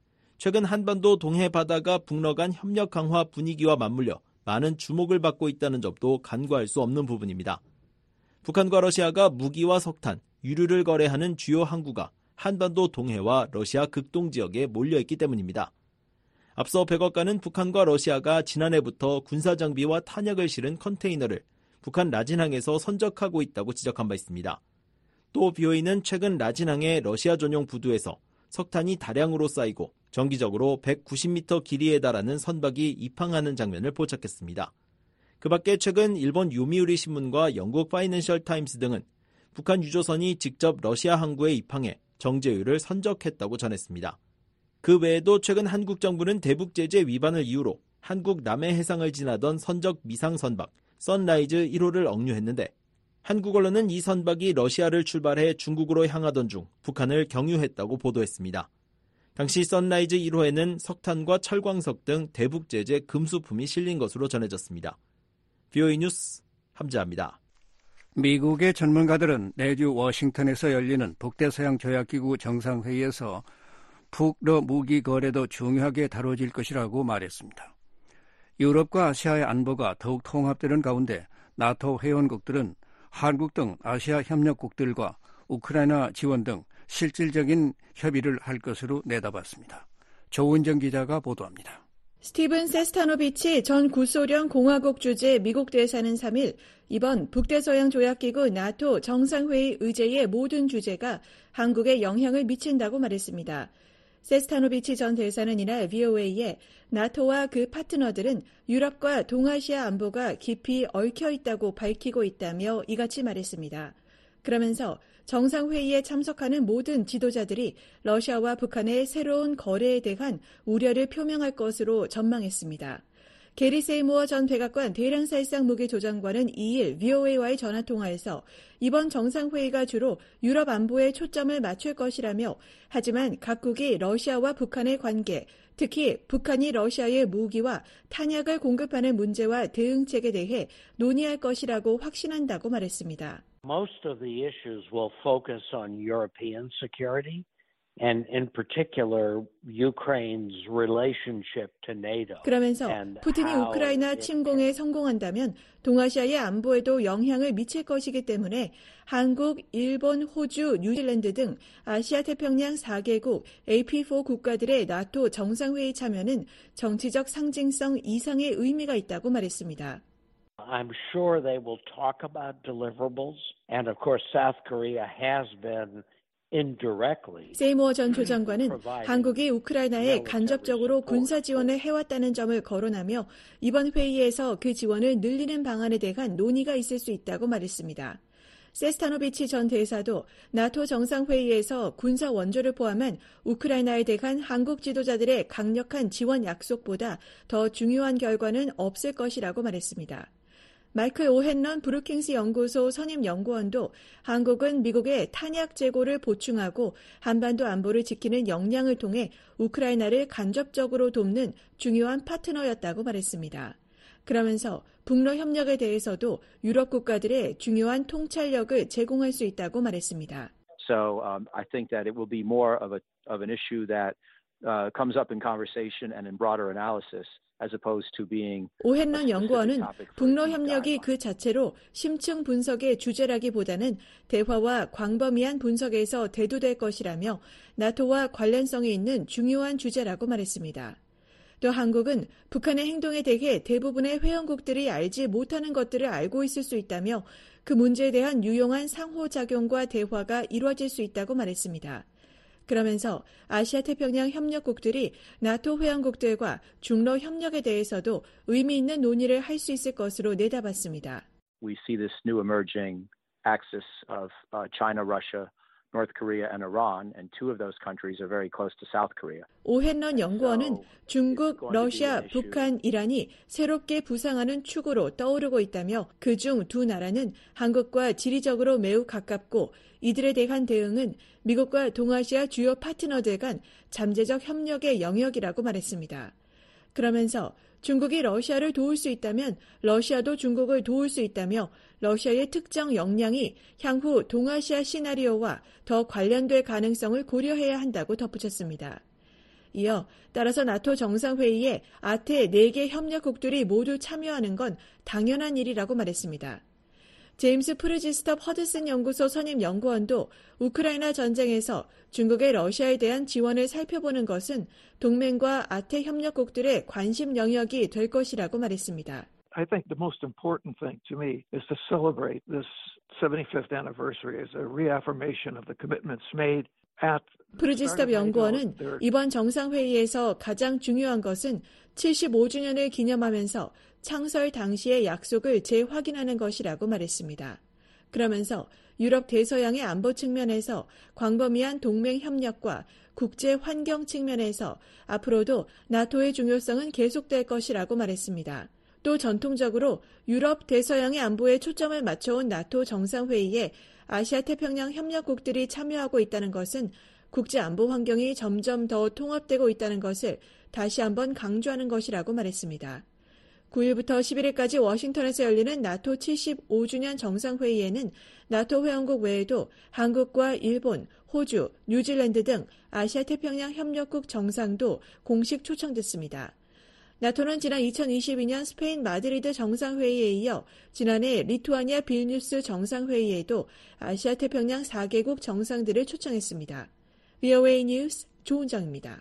C: 최근 한반도 동해 바다가 북러 간 협력 강화 분위기와 맞물려 많은 주목을 받고 있다는 점도 간과할 수 없는 부분입니다. 북한과 러시아가 무기와 석탄, 유류를 거래하는 주요 항구가 한반도 동해와 러시아 극동 지역에 몰려있기 때문입니다. 앞서 백악관은 북한과 러시아가 지난해부터 군사장비와 탄약을 실은 컨테이너를 북한 라진항에서 선적하고 있다고 지적한 바 있습니다. 또 BOE는 최근 라진항의 러시아 전용 부두에서 석탄이 다량으로 쌓이고 정기적으로 190m 길이에 달하는 선박이 입항하는 장면을 포착했습니다. 그 밖에 최근 일본 요미우리 신문과 영국 파이낸셜 타임스 등은 북한 유조선이 직접 러시아 항구에 입항해 정제유를 선적했다고 전했습니다. 그 외에도 최근 한국 정부는 대북제재 위반을 이유로 한국 남해 해상을 지나던 선적 미상 선박 선라이즈 1호를 억류했는데 한국 언론은 이 선박이 러시아를 출발해 중국으로 향하던 중 북한을 경유했다고 보도했습니다. 당시 선라이즈 1호에는 석탄과 철광석 등 대북제재 금수품이 실린 것으로 전해졌습니다. BOE 뉴스 함재합니다.
B: 미국의 전문가들은 내주 워싱턴에서 열리는 북대서양 조약기구 정상회의에서 북러 무기 거래도 중요하게 다뤄질 것이라고 말했습니다. 유럽과 아시아의 안보가 더욱 통합되는 가운데 나토 회원국들은 한국 등 아시아 협력국들과 우크라이나 지원 등 실질적인 협의를 할 것으로 내다봤습니다. 조은정 기자가 보도합니다.
J: 스티븐 세스타노비치 전 구소련 공화국 주재 미국 대사는 3일 이번 북대서양 조약기구 나토 정상회의 의제의 모든 주제가 한국에 영향을 미친다고 말했습니다. 세스타노비치 전 대사는 이날 VOA에 나토와 그 파트너들은 유럽과 동아시아 안보가 깊이 얽혀 있다고 밝히고 있다며 이같이 말했습니다. 그러면서 정상회의에 참석하는 모든 지도자들이 러시아와 북한의 새로운 거래에 대한 우려를 표명할 것으로 전망했습니다. 게리 세이모어 전 백악관 대량살상 무기 조정관은 2일 VOA와의 전화통화에서 이번 정상회의가 주로 유럽 안보에 초점을 맞출 것이라며 하지만 각국이 러시아와 북한의 관계, 특히 북한이 러시아에 무기와 탄약을 공급하는 문제와 대응책에 대해 논의할 것이라고 확신한다고 말했습니다.
K: Most of the issues will focus on European security and in particular Ukraine's relationship to NATO.
J: 그러면서 푸틴이 우크라이나 침공에 성공한다면 동아시아의 안보에도 영향을 미칠 것이기 때문에 한국, 일본, 호주, 뉴질랜드 등 아시아 태평양 4개국 AP4 국가들의 나토 정상회의 참여는 정치적 상징성 이상의 의미가 있다고 말했습니다.
K: I'm sure they will talk about deliverables, and of course South Korea has been indirectly.
J: 세이모어 전 조장관은 한국이 우크라이나에 간접적으로 군사 지원을 해왔다는 점을 거론하며 이번 회의에서 그 지원을 늘리는 방안에 대한 논의가 있을 수 있다고 말했습니다. 세스타노비치 전 대사도 나토 정상회의에서 군사 원조를 포함한 우크라이나에 대한 한국 지도자들의 강력한 지원 약속보다 더 중요한 결과는 없을 것이라고 말했습니다. 마이클 오헨런 브루킹스 연구소 선임 연구원도 한국은 미국의 탄약 재고를 보충하고 한반도 안보를 지키는 역량을 통해 우크라이나를 간접적으로 돕는 중요한 파트너였다고 말했습니다. 그러면서 북러 협력에 대해서도 유럽 국가들의 중요한 통찰력을 제공할 수 있다고 말했습니다.
L: So I think that it will be more of an issue that comes up in conversation and in broader analysis. As opposed to being
J: 오헨런 연구원은 북러 협력이 그 자체로 심층 분석의 주제라기보다는 대화와 광범위한 분석에서 대두될 것이라며 나토와 관련성이 있는 중요한 주제라고 말했습니다. 또 한국은 북한의 행동에 대해 대부분의 회원국들이 알지 못하는 것들을 알고 있을 수 있다며 그 문제에 대한 유용한 상호작용과 대화가 이루어질 수 있다고 말했습니다. 그러면서 아시아 태평양 협력국들이 나토 회원국들과 중러 협력에 대해서도 의미 있는 논의를 할 수 있을 것으로 내다봤습니다.
L: We see this new emerging axis of China, Russia, North Korea and Iran, and two of those countries are very close to South Korea.
J: 오헨런 연구원은 중국, 러시아, 북한, 이란이 새롭게 부상하는 축으로 떠오르고 있다며 그중 두 나라는 한국과 지리적으로 매우 가깝고 이들에 대한 대응은 미국과 동아시아 주요 파트너들 간 잠재적 협력의 영역이라고 말했습니다. 그러면서 중국이 러시아를 도울 수 있다면 러시아도 중국을 도울 수 있다며 러시아의 특정 역량이 향후 동아시아 시나리오와 더 관련될 가능성을 고려해야 한다고 덧붙였습니다. 이어 따라서 나토 정상회의에 아태 4개 협력국들이 모두 참여하는 건 당연한 일이라고 말했습니다. 제임스 프르지스톱 허드슨 연구소 선임 연구원도 우크라이나 전쟁에서 중국의 러시아에 대한 지원을 살펴보는 것은 동맹과 아태 협력국들의 관심 영역이 될 것이라고 말했습니다.
I: I think the most important thing to me is to celebrate this 75th anniversary as a reaffirmation of the commitments made at
J: 프르지스톱 연구원은 이번 정상회의에서 가장 중요한 것은 75주년을 기념하면서 창설 당시의 약속을 재확인하는 것이라고 말했습니다. 그러면서 유럽 대서양의 안보 측면에서 광범위한 동맹 협력과 국제 환경 측면에서 앞으로도 나토의 중요성은 계속될 것이라고 말했습니다. 또 전통적으로 유럽 대서양의 안보에 초점을 맞춰온 나토 정상회의에 아시아 태평양 협력국들이 참여하고 있다는 것은 국제 안보 환경이 점점 더 통합되고 있다는 것을 다시 한번 강조하는 것이라고 말했습니다. 9일부터 11일까지 워싱턴에서 열리는 나토 75주년 정상회의에는 나토 회원국 외에도 한국과 일본, 호주, 뉴질랜드 등 아시아 태평양 협력국 정상도 공식 초청됐습니다. 나토는 지난 2022년 스페인 마드리드 정상회의에 이어 지난해 리투아니아 빌뉴스 정상회의에도 아시아 태평양 4개국 정상들을 초청했습니다. VOA 뉴스 조은정입니다.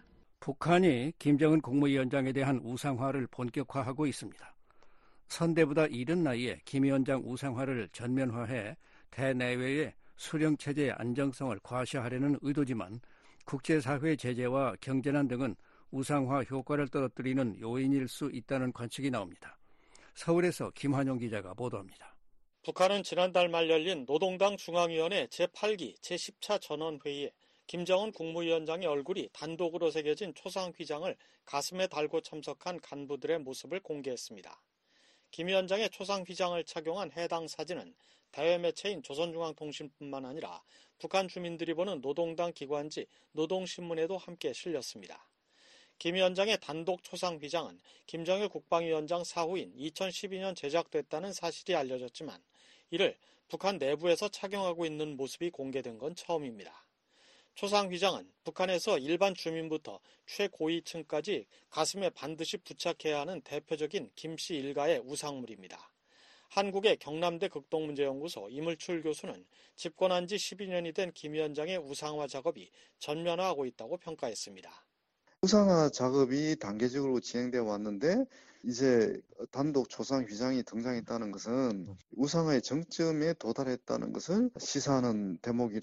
B: 북한이 김정은 국무위원장에 대한 우상화를 본격화하고 있습니다. 선대보다 이른 나이에 김 위원장 우상화를 전면화해 대내외의 수령체제의 안정성을 과시하려는 의도지만 국제사회 제재와 경제난 등은 우상화 효과를 떨어뜨리는 요인일 수 있다는 관측이 나옵니다. 서울에서 김환용 기자가 보도합니다.
H: 북한은 지난달 말 열린 노동당 중앙위원회 제8기 제10차 전원회의에 김정은 국무위원장의 얼굴이 단독으로 새겨진 초상휘장을 가슴에 달고 참석한 간부들의 모습을 공개했습니다. 김 위원장의 초상휘장을 착용한 해당 사진은 대외 매체인 조선중앙통신뿐만 아니라 북한 주민들이 보는 노동당 기관지 노동신문에도 함께 실렸습니다. 김 위원장의 단독 초상휘장은 김정일 국방위원장 사후인 2012년 제작됐다는 사실이 알려졌지만 이를 북한 내부에서 착용하고 있는 모습이 공개된 건 처음입니다.
M: 초상 휘장은 북한에서 일반 주민부터 최고위층까지 가슴에 반드시 부착해야 하는 대표적인 김씨 일가의 우상물입니다. 한국의 경남대 극동문제연구소 이물출 교수는 집권한 지 12년이 된 김 위원장의 우상화 작업이 전면화하고 있다고 평가했습니다.
N: 우상화 작업이 단계적으로 진행되어 왔는데 이제 단독 초상 휘장이 등장했다는 것은 우상화의 정점에 도달했다는 것을 시사하는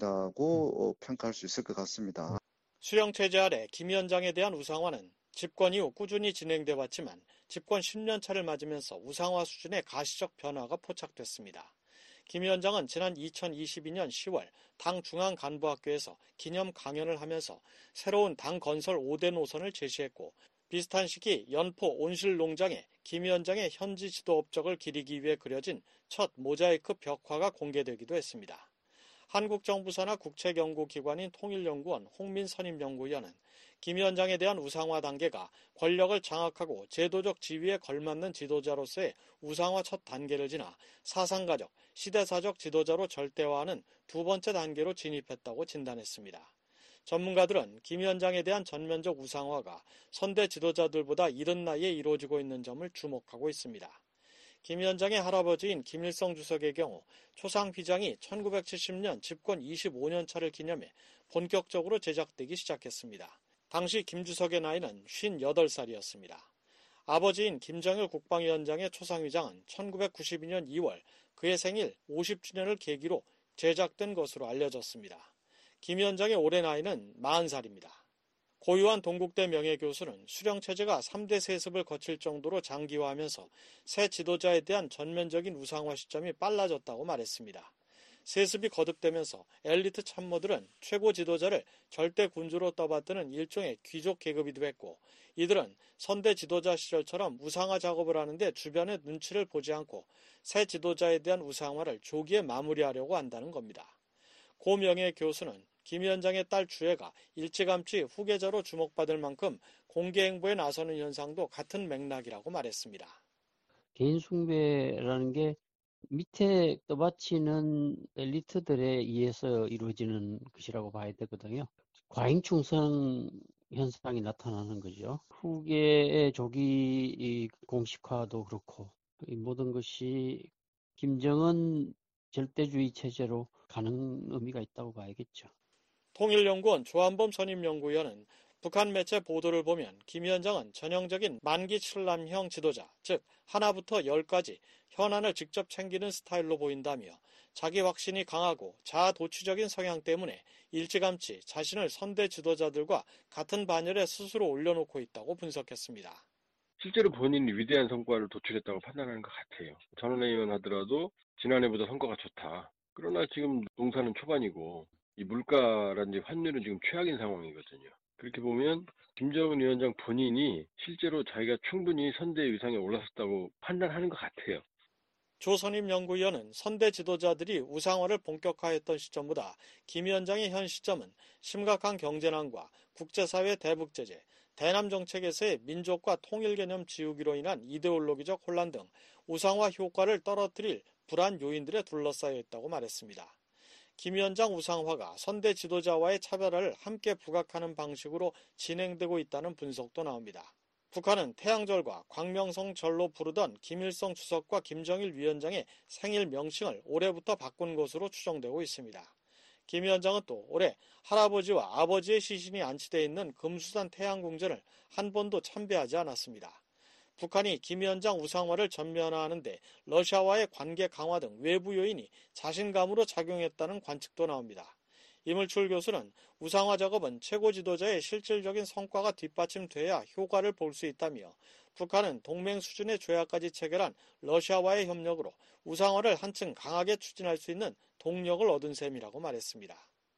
N: 대목이라고 평가할 수 있을 것 같습니다.
M: 수령체제 아래 김 위원장에 대한 우상화는 집권 이후 꾸준히 진행돼 왔지만 집권 10년 차를 맞으면서 우상화 수준의 가시적 변화가 포착됐습니다. 김 위원장은 지난 2022년 10월 당 중앙간부학교에서 기념 강연을 하면서 새로운 당 건설 5대 노선을 제시했고 비슷한 시기 연포 온실농장에 김 위원장의 현지 지도 업적을 기리기 위해 그려진 첫 모자이크 벽화가 공개되기도 했습니다. 한국 정부 산하 국책연구기관인 통일연구원 홍민 선임연구위원은 김 위원장에 대한 우상화 단계가 권력을 장악하고 제도적 지위에 걸맞는 지도자로서의 우상화 첫 단계를 지나 사상가적, 시대사적 지도자로 절대화하는 두 번째 단계로 진입했다고 진단했습니다. 전문가들은 김 위원장에 대한 전면적 우상화가 선대 지도자들보다 이른 나이에 이루어지고 있는 점을 주목하고 있습니다. 김 위원장의 할아버지인 김일성 주석의 경우 초상 휘장이 1970년 집권 25년 차를 기념해 본격적으로 제작되기 시작했습니다. 당시 김 주석의 나이는 58살이었습니다. 아버지인 김정일 국방위원장의 초상 휘장은 1992년 2월 그의 생일 50주년을 계기로 제작된 것으로 알려졌습니다. 김 위원장의 올해 나이는 40살입니다. 고유한 동국대 명예교수는 수령체제가 3대 세습을 거칠 정도로 장기화하면서 새 지도자에 대한 전면적인 우상화 시점이 빨라졌다고 말했습니다. 세습이 거듭되면서 엘리트 참모들은 최고 지도자를 절대 군주로 떠받드는 일종의 귀족 계급이기도 했고 이들은 선대 지도자 시절처럼 우상화 작업을 하는데 주변의 눈치를 보지 않고 새 지도자에 대한 우상화를 조기에 마무리하려고 한다는 겁니다. 고 명예교수는 김 위원장의 딸 주애가 일찌감치 후계자로 주목받을 만큼 공개 행보에 나서는 현상도 같은 맥락이라고 말했습니다.
O: 개인 숭배라는 게 밑에 떠받치는 엘리트들에 의해서 이루어지는 것이라고 봐야 되거든요. 과잉충성 현상이 나타나는 거죠. 후계의 조기 공식화도 그렇고 이 모든 것이 김정은 절대주의 체제로 가는 의미가 있다고 봐야겠죠.
M: 통일연구원 조한범 선임연구위원은 북한 매체 보도를 보면 김 위원장은 전형적인 만기 칠남형 지도자, 즉 하나부터 10까지 현안을 직접 챙기는 스타일로 보인다며 자기 확신이 강하고 자아도취적인 성향 때문에 일찌감치 자신을 선대 지도자들과 같은 반열에 스스로 올려놓고 있다고 분석했습니다.
P: 실제로 본인이 위대한 성과를 도출했다고 판단하는 것 같아요. 전원회의원 하더라도 지난해보다 성과가 좋다. 그러나 지금 농사는 초반이고 이 물가라든지 환율은 지금 최악인 상황이거든요. 그렇게 보면 김정은 위원장 본인이 실제로 자기가 충분히 선대 위상에 올랐었다고 판단하는 것 같아요.
M: 조 선임연구위원은 선대 지도자들이 우상화를 본격화했던 시점보다 김 위원장의 현 시점은 심각한 경제난과 국제사회 대북제재, 대남 정책에서의 민족과 통일 개념 지우기로 인한 이데올로기적 혼란 등 우상화 효과를 떨어뜨릴 불안 요인들에 둘러싸여 있다고 말했습니다. 김 위원장 우상화가 선대 지도자와의 차별화를 함께 부각하는 방식으로 진행되고 있다는 분석도 나옵니다. 북한은 태양절과 광명성절로 부르던 김일성 주석과 김정일 위원장의 생일 명칭을 올해부터 바꾼 것으로 추정되고 있습니다. 김 위원장은 또 올해 할아버지와 아버지의 시신이 안치되어 있는 금수산 태양궁전을 한 번도 참배하지 않았습니다. 북한이 김 위원장 우상화를 전면화하는데 러시아와의 관계 강화 등 외부 요인이 자신감으로 작용했다는 관측도 나옵니다. 이물출 교수는 우상화 작업은 최고 지도자의 실질적인 성과가 뒷받침돼야 효과를 볼 수 있다며 북한은 동맹 수준의 조약까지 체결한 러시아와의 협력으로 우상화를 한층 강하게 추진할 수 있는 동력을 얻은 셈이라고 말했습니다.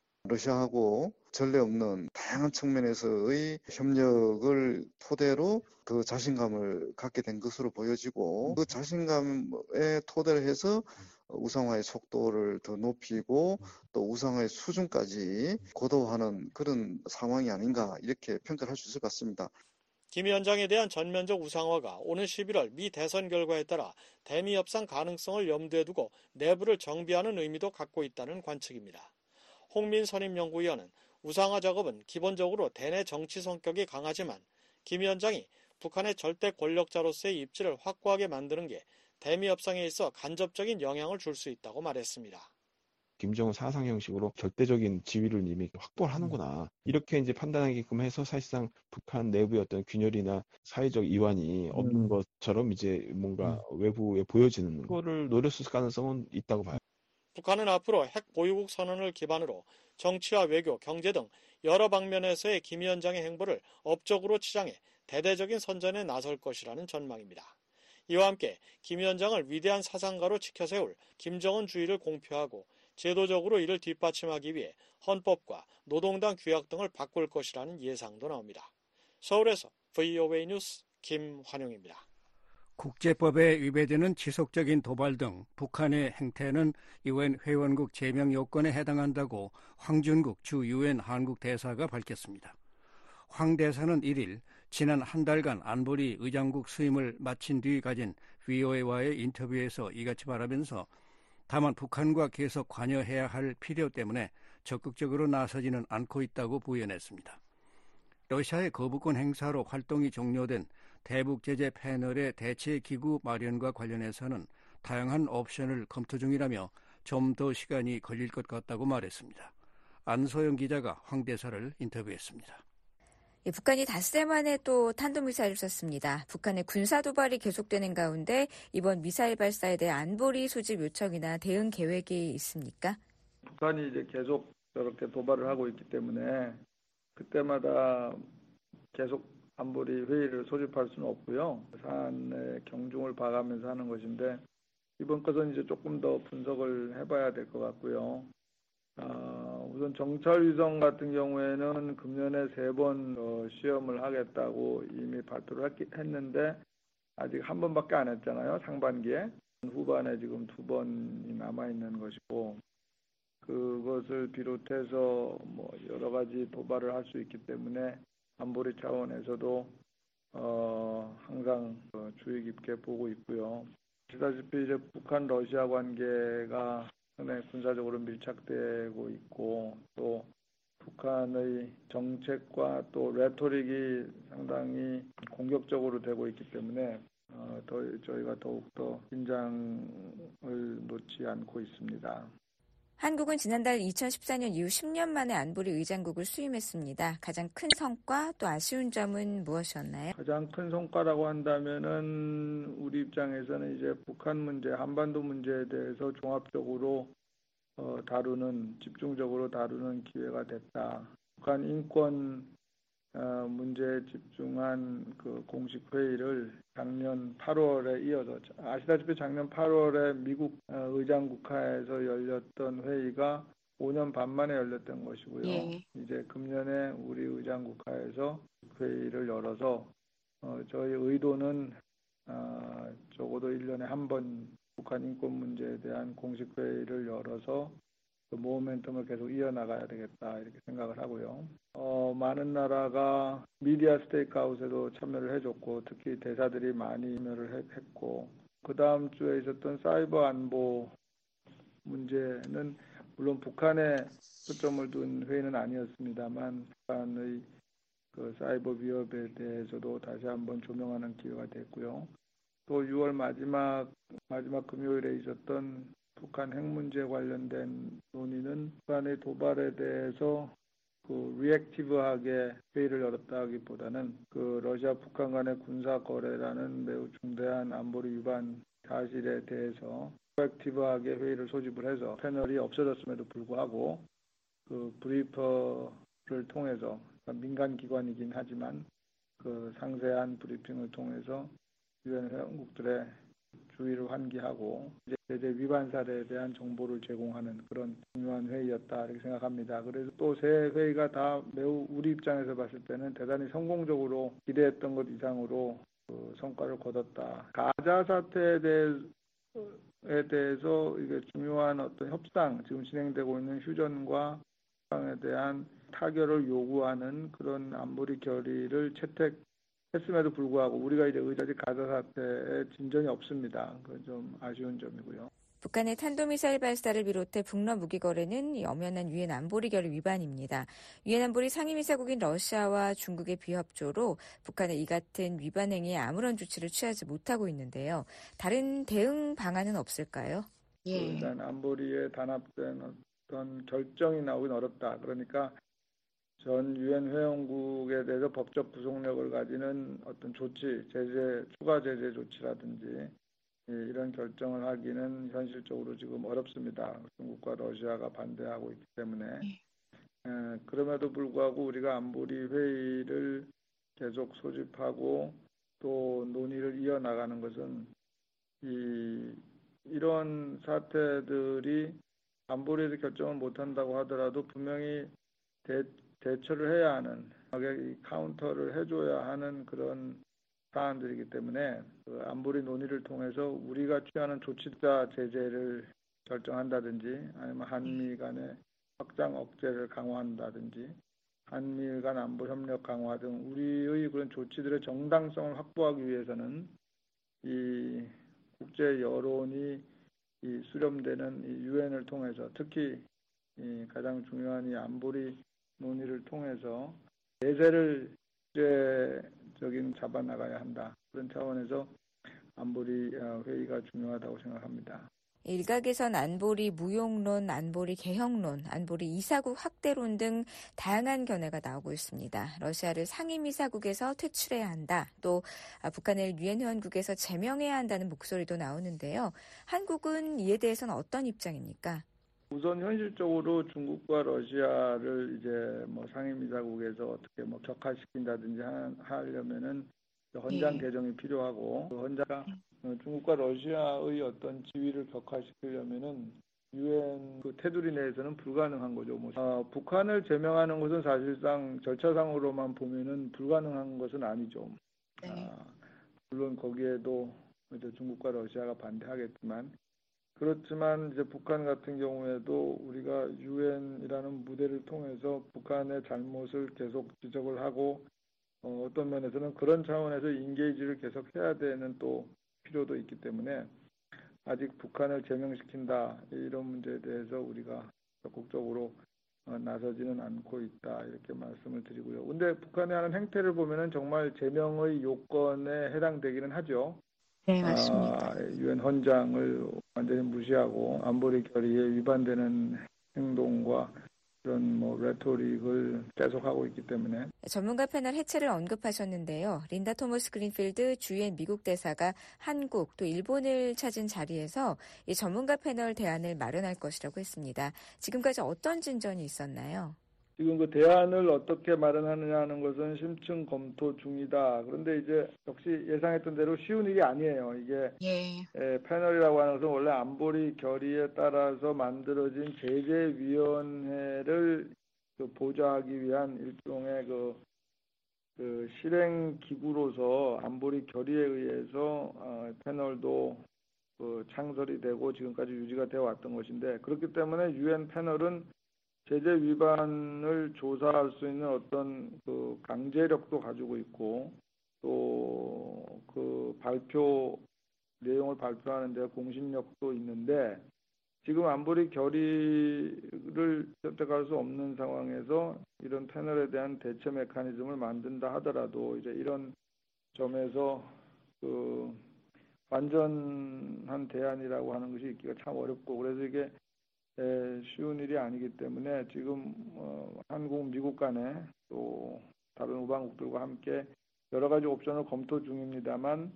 N: 러시아하고 전례 없는 다양한 측면에서의 협력을 토대로 그 자신감을 갖게 된 것으로 보여지고 그 자신감에 토대를 해서 우상화의 속도를 더 높이고 또 우상화의 수준까지 고도화하는 그런 상황이 아닌가 이렇게 평가를 할 수 있을 것 같습니다.
M: 김 위원장에 대한 전면적 우상화가 오는 11월 미 대선 결과에 따라 대미 협상 가능성을 염두에 두고 내부를 정비하는 의미도 갖고 있다는 관측입니다. 홍민 선임연구위원은 우상화 작업은 기본적으로 대내 정치 성격이 강하지만 김 위원장이 북한의 절대 권력자로서의 입지를 확고하게 만드는 게 대미 협상에 있어 간접적인 영향을 줄 수 있다고 말했습니다.
Q: 김정은 사상 형식으로 절대적인 지위를 이미 확보를 하는구나. 이렇게 이제 판단하게끔 해서 사실상 북한 내부의 어떤 균열이나 사회적 이완이 없는 것처럼 이제 뭔가 외부에 보여지는 거를 노렸을 가능성은 있다고 봐요.
M: 북한은 앞으로 핵 보유국 선언을 기반으로 정치와 외교, 경제 등 여러 방면에서의 김 위원장의 행보를 업적으로 치장해 대대적인 선전에 나설 것이라는 전망입니다. 이와 함께 김 위원장을 위대한 사상가로 지켜세울 김정은 주의를 공표하고 제도적으로 이를 뒷받침하기 위해 헌법과 노동당 규약 등을 바꿀 것이라는 예상도 나옵니다. 서울에서 VOA 뉴스 김환용입니다.
B: 국제법에 위배되는 지속적인 도발 등 북한의 행태는 유엔 회원국 제명 요건에 해당한다고 황준국 주 유엔 한국 대사가 밝혔습니다. 황 대사는 1일 지난 한 달간 안보리 의장국 수임을 마친 뒤 가진 VOA와의 인터뷰에서 이같이 말하면서 다만 북한과 계속 관여해야 할 필요 때문에 적극적으로 나서지는 않고 있다고 부연했습니다. 러시아의 거부권 행사로 활동이 종료된 대북제재 패널의 대체기구 마련과 관련해서는 다양한 옵션을 검토 중이라며 좀 더 시간이 걸릴 것 같다고 말했습니다. 안소영 기자가 황 대사를 인터뷰했습니다.
R: 북한이 닷새 만에 또 탄도미사일을 쐈습니다. 북한의 군사 도발이 계속되는 가운데 이번 미사일 발사에 대해 안보리 소집 요청이나 대응 계획이 있습니까?
S: 북한이 이제 계속 저렇게 도발을 하고 있기 때문에 그때마다 계속 안보리 회의를 소집할 수는 없고요. 사안의 경중을 봐가면서 하는 것인데 이번 것은 이제 조금 더 분석을 해봐야 될 것 같고요. 우선 정찰위성 같은 경우에는 금년에 3번 시험을 하겠다고 이미 발표를 했는데 아직 한 번밖에 안 했잖아요. 상반기에. 후반에 지금 2번이 남아있는 것이고 그것을 비롯해서 뭐 여러 가지 도발을 할 수 있기 때문에 안보리 차원에서도 항상 주의 깊게 보고 있고요. 아시다시피 이제 북한 러시아 관계가 상당히 군사적으로 밀착되고 있고 또 북한의 정책과 또 레토릭이 상당히 공격적으로 되고 있기 때문에 저희가 더욱더 긴장을 놓지 않고 있습니다.
R: 한국은 지난달 2014년 이후 10년 만에 안보리 의장국을 수임했습니다. 가장 큰 성과 또 아쉬운 점은 무엇이었나요?
S: 가장 큰 성과라고 한다면은 우리 입장에서는 이제 북한 문제, 한반도 문제에 대해서 종합적으로 집중적으로 다루는 기회가 됐다. 북한 인권 문제에 집중한 그 공식 회의를 작년 8월에 이어서 아시다시피 작년 8월에 미국 의장국하에서 열렸던 회의가 5년 반 만에 열렸던 것이고요. 예. 이제 금년에 우리 의장국하에서 회의를 열어서 저희 의도는 적어도 1년에 한 번 북한 인권 문제에 대한 공식 회의를 열어서 그 모멘텀을 계속 이어나가야 되겠다 이렇게 생각을 하고요. 많은 나라가 미디어 스테이크아웃에도 참여를 해줬고 특히 대사들이 많이 참여를 했고 그 다음 주에 있었던 사이버 안보 문제는 물론 북한에 초점을 둔 회의는 아니었습니다만 북한의 그 사이버 위협에 대해서도 다시 한번 조명하는 기회가 됐고요. 또 6월 마지막 금요일에 있었던 북한 핵 문제 관련된 논의는 북한의 도발에 대해서 그 리액티브하게 회의를 열었다기보다는 그 러시아 북한 간의 군사 거래라는 매우 중대한 안보리 위반 사실에 대해서 리액티브하게 회의를 소집을 해서 패널이 없어졌음에도 불구하고 그 브리퍼를 통해서 민간 기관이긴 하지만 그 상세한 브리핑을 통해서 유엔 회원국들의 주의를 환기하고 제재 위반 사례에 대한 정보를 제공하는 그런 중요한 회의였다 이렇게 생각합니다. 그래서 또 세 회의가 다 매우 우리 입장에서 봤을 때는 대단히 성공적으로 기대했던 것 이상으로 그 성과를 거뒀다. 가자 사태에 대해서 이게 중요한 어떤 협상 지금 진행되고 있는 휴전과 협상에 대한 타결을 요구하는 그런 안보리 결의를 채택했음에도 불구하고 우리가 이제 의자지 가자 사태에 진전이 없습니다. 그건 좀 아쉬운 점이고요.
R: 북한의 탄도미사일 발사를 비롯해 북러 무기 거래는 엄연한 유엔 안보리 결의 위반입니다. 유엔 안보리 상임이사국인 러시아와 중국의 비협조로 북한의 이 같은 위반 행위에 아무런 조치를 취하지 못하고 있는데요. 다른 대응 방안은 없을까요?
S: 일단 안보리에 단합된 어떤 결정이 나오긴 어렵다. 그러니까 전 유엔 회원국에 대해서 법적 구속력을 가지는 어떤 조치, 추가 제재 조치라든지 이런 결정을 하기는 현실적으로 지금 어렵습니다. 중국과 러시아가 반대하고 있기 때문에. 그럼에도 불구하고 우리가 안보리 회의를 계속 소집하고 또 논의를 이어나가는 것은 이런 사태들이 안보리에서 결정을 못한다고 하더라도 분명히 대처를 해야 하는, 카운터를 해줘야 하는 그런 사안들이기 때문에 그 안보리 논의를 통해서 우리가 취하는 조치자 제재를 결정한다든지 아니면 한미 간의 확장 억제를 강화한다든지 한미일 간 안보 협력 강화 등 우리의 그런 조치들의 정당성을 확보하기 위해서는 이 국제 여론이 수렴되는 유엔을 통해서 특히 가장 중요한 이 안보리 논의를 통해서 대세를 국제적인 잡아나가야 한다. 그런 차원에서 안보리 회의가 중요하다고 생각합니다.
R: 일각에선 안보리 무용론, 안보리 개혁론, 안보리 이사국 확대론 등 다양한 견해가 나오고 있습니다. 러시아를 상임이사국에서 퇴출해야 한다. 또 북한을 유엔 회원국에서 제명해야 한다는 목소리도 나오는데요. 한국은 이에 대해서는 어떤 입장입니까?
S: 우선 현실적으로 중국과 러시아를 이제 상임이사국에서 어떻게 격화시킨다든지 하려면은 헌장 개정이 필요하고 그 헌장 중국과 러시아의 어떤 지위를 격화시키려면은 유엔 그 테두리 내에서는 불가능한 거죠. 북한을 제명하는 것은 사실상 절차상으로만 보면은 불가능한 것은 아니죠. 물론 거기에도 이제 중국과 러시아가 반대하겠지만 그렇지만 이제 북한 같은 경우에도 우리가 유엔이라는 무대를 통해서 북한의 잘못을 계속 지적을 하고 어떤 면에서는 그런 차원에서 인게이지를 계속 해야 되는 또 필요도 있기 때문에 아직 북한을 제명시킨다 이런 문제에 대해서 우리가 적극적으로 나서지는 않고 있다 이렇게 말씀을 드리고요. 근데 북한이 하는 행태를 보면은 정말 제명의 요건에 해당되기는 하죠.
T: 네, 맞습니다.
S: 유엔 헌장을 완전히 무시하고 안보리 결의에 위반되는 행동과 그런 레토릭을 계속하고 있기 때문에.
R: 전문가 패널 해체를 언급하셨는데요. 린다 토머스 그린필드 주유엔 미국 대사가 한국 또 일본을 찾은 자리에서 이 전문가 패널 대안을 마련할 것이라고 했습니다. 지금까지 어떤 진전이 있었나요?
S: 지금 그 대안을 어떻게 마련하느냐 하는 것은 심층 검토 중이다. 그런데 이제 역시 예상했던 대로 쉬운 일이 아니에요. 이게 패널이라고 하는 것은 원래 안보리 결의에 따라서 만들어진 제재위원회를 보좌하기 위한 일종의 그 실행 기구로서 안보리 결의에 의해서 패널도 창설이 되고 지금까지 유지가 되어 왔던 것인데 그렇기 때문에 유엔 패널은 제재 위반을 조사할 수 있는 어떤 그 강제력도 가지고 있고 또 그 내용을 발표하는 데 공신력도 있는데 지금 안보리 결의를 납득할 수 없는 상황에서 이런 패널에 대한 대처 메커니즘을 만든다 하더라도 이제 이런 점에서 그 완전한 대안이라고 하는 것이 있기가 참 어렵고 그래서 이게 쉬운 일이 아니기 때문에 지금 한국, 미국 간에 또 다른 우방국들과 함께 여러 가지 옵션을 검토 중입니다만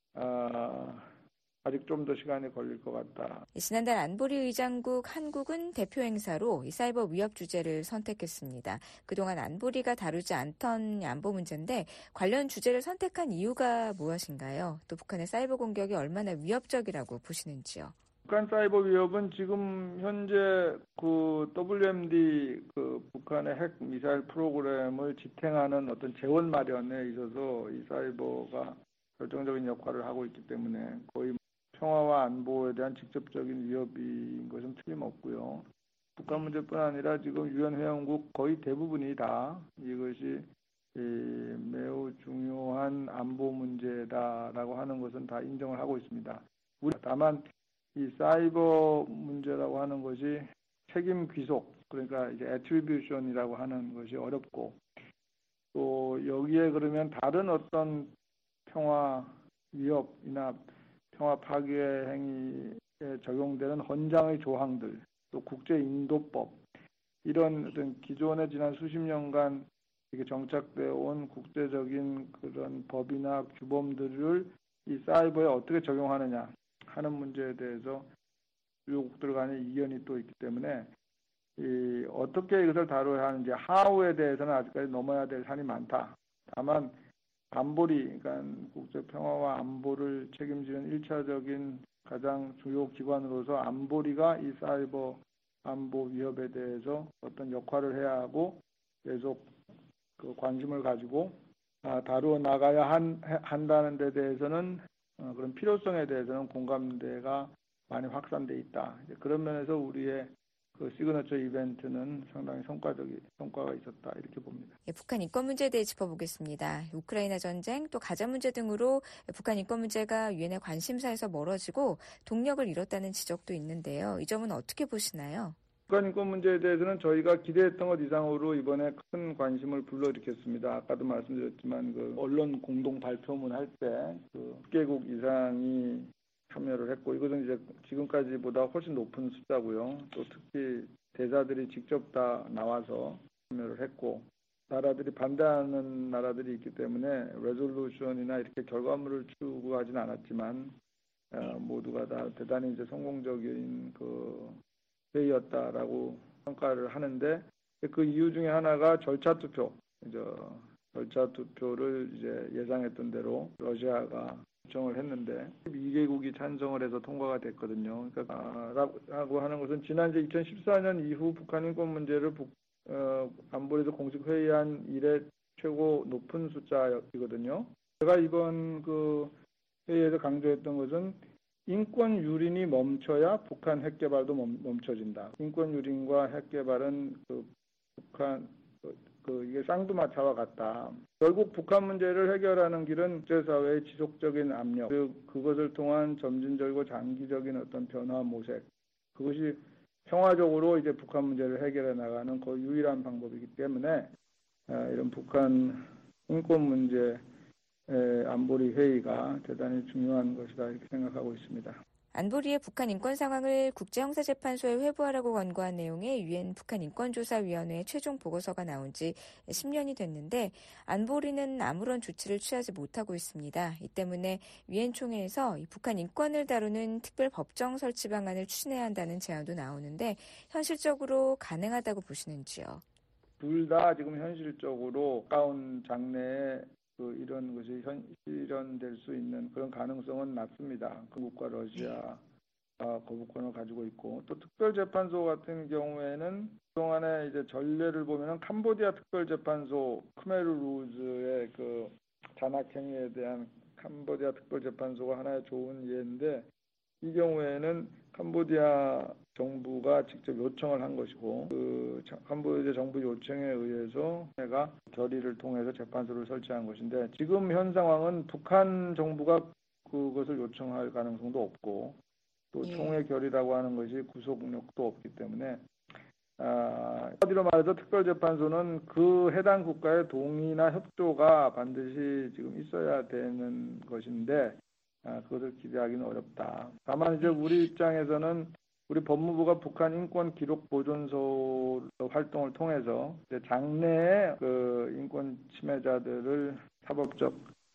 S: 아직 좀 더 시간이 걸릴 것 같다.
R: 지난달 안보리 의장국 한국은 대표 행사로 이 사이버 위협 주제를 선택했습니다. 그동안 안보리가 다루지 않던 안보 문제인데 관련 주제를 선택한 이유가 무엇인가요? 또 북한의 사이버 공격이 얼마나 위협적이라고 보시는지요?
S: 북한 사이버 위협은 지금 현재 그 WMD 그 북한의 핵 미사일 프로그램을 지탱하는 어떤 재원 마련에 있어서 이 사이버가 결정적인 역할을 하고 있기 때문에 거의 평화와 안보에 대한 직접적인 위협인 것은 틀림없고요. 북한 문제뿐 아니라 지금 유엔 회원국 거의 대부분이 다 이것이 매우 중요한 안보 문제다라고 하는 것은 다 인정을 하고 있습니다. 다만 이 사이버 문제라고 하는 것이 책임 귀속, 그러니까 이제 애트리뷰션이라고 하는 것이 어렵고, 또 여기에 그러면 다른 어떤 평화 위협이나 평화 파괴 행위에 적용되는 헌장의 조항들, 또 국제 인도법, 이런 어떤 기존에 지난 수십 년간 이게 정착되어 온 국제적인 그런 법이나 규범들을 이 사이버에 어떻게 적용하느냐 하는 문제에 대해서 주요국들 간의 이견이 또 있기 때문에 어떻게 이것을 다뤄야 하는지 하우에 대해서는 아직까지 넘어야 될 산이 많다. 다만 안보리, 그러니까 국제 평화와 안보를 책임지는 1차적인 가장 주요 기관으로서 안보리가 이 사이버 안보 위협에 대해서 어떤 역할을 해야 하고 계속 그 관심을 가지고 다루어 나가야 한다는 데 대해서는 그런 필요성에 대해서는 공감대가 많이 확산돼 있다. 그런 면에서 우리의 그 시그너처 이벤트는 상당히 성과가 있었다 이렇게 봅니다.
R: 북한 인권 문제에 대해 짚어보겠습니다. 우크라이나 전쟁 또 가자 문제 등으로 북한 인권 문제가 유엔의 관심사에서 멀어지고 동력을 잃었다는 지적도 있는데요. 이 점은 어떻게 보시나요?
S: 북한 인권 문제에 대해서는 저희가 기대했던 것 이상으로 이번에 큰 관심을 불러일으켰습니다. 아까도 말씀드렸지만 그 언론 공동 발표문 할 때 그 10개국 이상이 참여를 했고, 이것은 이제 지금까지보다 훨씬 높은 숫자고요. 또 특히 대사들이 직접 다 나와서 참여를 했고, 나라들이 반대하는 나라들이 있기 때문에 레졸루션이나 이렇게 결과물을 추구하진 않았지만 모두가 다 대단히 이제 성공적인 그 회의였다라고 평가를 하는데, 그 이유 중에 하나가 절차 투표를 이제 예상했던 대로 러시아가 요청을 했는데 2개국이 찬성을 해서 통과가 됐거든요. 그러니까 라고 하는 것은 지난 2014년 이후 북한 인권 문제를 안보리에서 공식 회의한 이래 최고 높은 숫자이거든요. 제가 이번 그 회의에서 강조했던 것은 인권 유린이 멈춰야 북한 핵 개발도 멈춰진다. 인권 유린과 핵 개발은 북한 이게 쌍두마차와 같다. 결국 북한 문제를 해결하는 길은 국제사회의 지속적인 압력, 그것을 통한 점진적이고 장기적인 어떤 변화 모색, 그것이 평화적으로 이제 북한 문제를 해결해 나가는 거의 유일한 방법이기 때문에 이런 북한 인권 문제 안보리 회의가 대단히 중요한 것이다 이렇게 생각하고 있습니다.
R: 안보리의 북한 인권 상황을 국제형사재판소에 회부하라고 권고한 내용의 유엔 북한인권조사위원회의 최종 보고서가 나온 지 10년이 됐는데 안보리는 아무런 조치를 취하지 못하고 있습니다. 이 때문에 유엔 총회에서 북한 인권을 다루는 특별 법정 설치 방안을 추진해야 한다는 제안도 나오는데 현실적으로 가능하다고 보시는지요?
S: 둘 다 지금 현실적으로 가까운 장래에 이런 것이 실현될 수 있는 그런 가능성은 낮습니다. 한국과 러시아가 거부권을 가지고 있고, 또 특별재판소 같은 경우에는 그동안에 이제 전례를 보면은 캄보디아 특별재판소 크메르루즈의 그 잔악행위에 대한 캄보디아 특별재판소가 하나의 좋은 예인데, 이 경우에는 캄보디아 정부가 직접 요청을 한 것이고, 그 캄보디아 정부 요청에 의해서 내가 결의를 통해서 재판소를 설치한 것인데, 지금 현 상황은 북한 정부가 그것을 요청할 가능성도 없고, 또 총회 결의라고 하는 것이 구속력도 없기 때문에 한마디로 말해서 특별재판소는 그 해당 국가의 동의나 협조가 반드시 지금 있어야 되는 것인데 그것을 기대하기는 어렵다. 다만 이제 우리 입장에서는 우리 법무부가 북한 인권 기록 보존소 활동을 통해서 이제 장래에 그 인권 침해자들을 사법적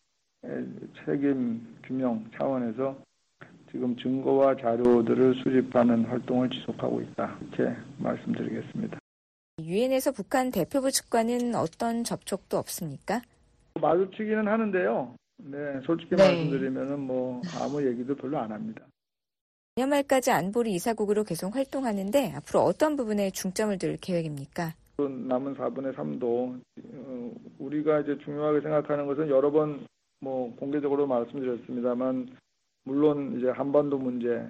S: 책임 규명 차원에서 지금 증거와 자료들을 수집하는 활동을 지속하고 있다. 이렇게 말씀드리겠습니다.
R: 유엔에서 북한 대표부 측과는 어떤 접촉도 없습니까?
S: 마주치기는 하는데요. 네, 솔직히 말씀드리면은 뭐 아무 얘기도 별로 안 합니다.
R: 내년 말까지 안보리 이사국으로 계속 활동하는데 앞으로 어떤 부분에 중점을 둘 계획입니까?
S: 남은 4분의 3도 우리가 이제 중요하게 생각하는 것은 여러 번 뭐 공개적으로 말씀드렸습니다만, 물론 이제 한반도 문제에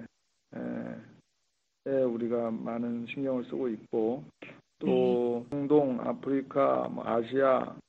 S: 우리가 많은 신경을 쓰고 있고, 또 중동, 아프리카, 뭐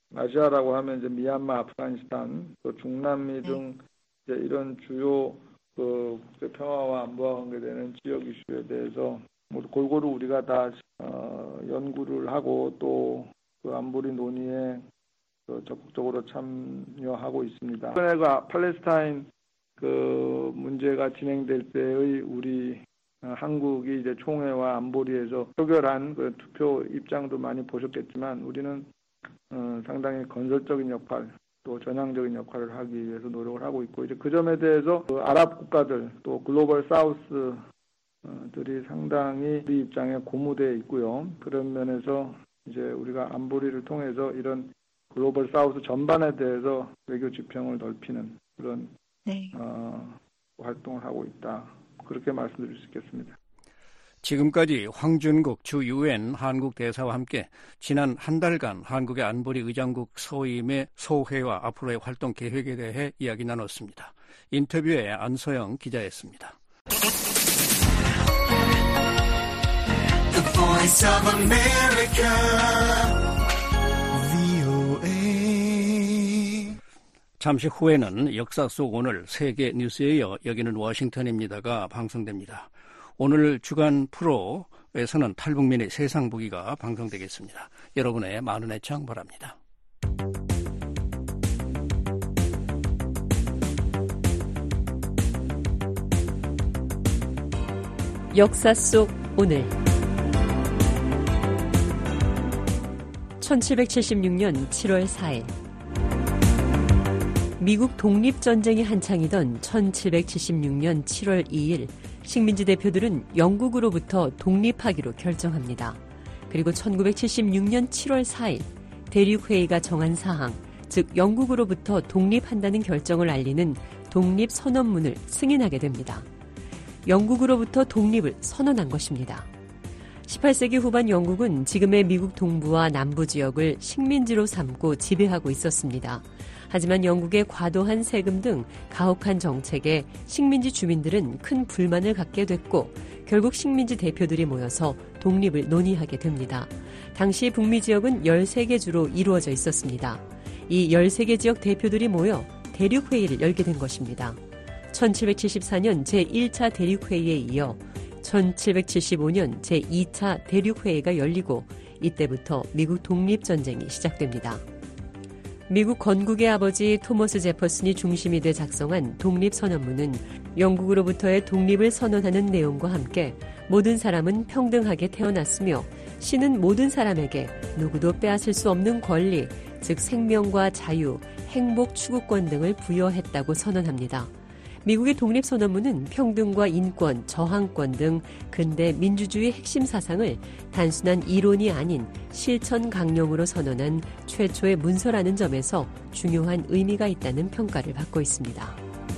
S: 아시아라고 하면 이제 미얀마, 아프가니스탄, 또 중남미 등 이제 이런 주요 그 국제 평화와 안보와 관계되는 지역 이슈에 대해서 모두 골고루 우리가 다 연구를 하고 또 그 안보리 논의에 적극적으로 참여하고 있습니다. 이번에 그 팔레스타인 그 문제가 진행될 때의 우리 한국이 이제 총회와 안보리에서 표결한 그 투표 입장도 많이 보셨겠지만 우리는 상당히 건설적인 역할 또 전향적인 역할을 하기 위해서 노력을 하고 있고 이제 그 점에 대해서 그 아랍 국가들 또 글로벌 사우스들이 상당히 우리 입장에 고무되어 있고요. 그런 면에서 이제 우리가 안보리를 통해서 이런 글로벌 사우스 전반에 대해서 외교 지평을 넓히는 그런 활동을 하고 있다. 그렇게 말씀드릴 수 있겠습니다.
B: 지금까지 황준국 주 UN 한국 대사와 함께 지난 한 달간 한국의 안보리 의장국 소임의 소회와 앞으로의 활동 계획에 대해 이야기 나눴습니다. 인터뷰에 안소영 기자였습니다. The Voice of America, VOA. 잠시 후에는 역사 속 오늘 세계 뉴스에 이어 여기는 워싱턴입니다가 방송됩니다. 오늘 주간 프로에서는 탈북민의 세상 보기가 방송되겠습니다. 여러분의 많은 애청 바랍니다.
T: 역사 속 오늘 1776년 7월 4일 미국 독립전쟁이 한창이던 1776년 7월 2일 식민지 대표들은 영국으로부터 독립하기로 결정합니다. 그리고 1976년 7월 4일 대륙회의가 정한 사항, 즉 영국으로부터 독립한다는 결정을 알리는 독립선언문을 승인하게 됩니다. 영국으로부터 독립을 선언한 것입니다. 18세기 후반 영국은 지금의 미국 동부와 남부 지역을 식민지로 삼고 지배하고 있었습니다. 하지만 영국의 과도한 세금 등 가혹한 정책에 식민지 주민들은 큰 불만을 갖게 됐고 결국 식민지 대표들이 모여서 독립을 논의하게 됩니다. 당시 북미 지역은 13개 주로 이루어져 있었습니다. 이 13개 지역 대표들이 모여 대륙회의를 열게 된 것입니다. 1774년 제1차 대륙회의에 이어 1775년 제2차 대륙회의가 열리고 이때부터 미국 독립전쟁이 시작됩니다. 미국 건국의 아버지 토머스 제퍼슨이 중심이 돼 작성한 독립선언문은 영국으로부터의 독립을 선언하는 내용과 함께 모든 사람은 평등하게 태어났으며 신은 모든 사람에게 누구도 빼앗을 수 없는 권리, 즉 생명과 자유, 행복 추구권 등을 부여했다고 선언합니다. 미국의 독립선언문은 평등과 인권, 저항권 등 근대 민주주의 핵심 사상을 단순한 이론이 아닌 실천 강령으로 선언한 최초의 문서라는 점에서 중요한 의미가 있다는 평가를 받고 있습니다.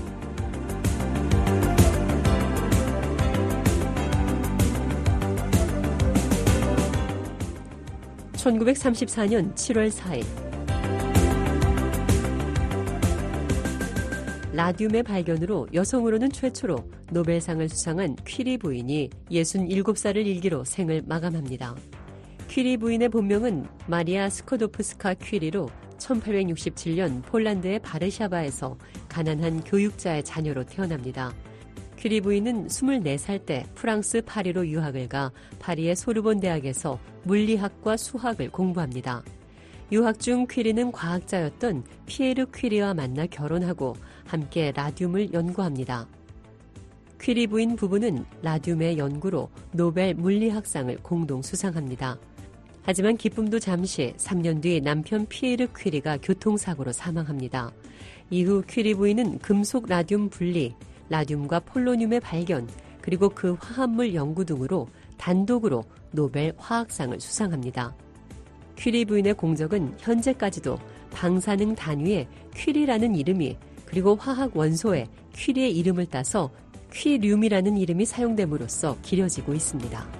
T: (1934년 7월 4일) 라듐의 발견으로 여성으로는 최초로 노벨상을 수상한 퀴리 부인이 67살을 일기로 생을 마감합니다. 퀴리 부인의 본명은 마리아 스코도프스카 퀴리로 1867년 폴란드의 바르샤바에서 가난한 교육자의 자녀로 태어납니다. 퀴리 부인은 24살 때 프랑스 파리로 유학을 가 파리의 소르본 대학에서 물리학과 수학을 공부합니다. 유학 중 퀴리는 과학자였던 피에르 퀴리와 만나 결혼하고 함께 라듐을 연구합니다. 퀴리 부인 부부는 라듐의 연구로 노벨 물리학상을 공동 수상합니다. 하지만 기쁨도 잠시 3년 뒤 남편 피에르 퀴리가 교통사고로 사망합니다. 이후 퀴리 부인은 금속 라듐 분리, 라듐과 폴로늄의 발견, 그리고 그 화합물 연구 등으로 단독으로 노벨 화학상을 수상합니다. 퀴리 부인의 공적은 현재까지도 방사능 단위에 퀴리라는 이름이 그리고 화학 원소에 퀴리의 이름을 따서 퀴륨이라는 이름이 사용됨으로써 길어지고 있습니다.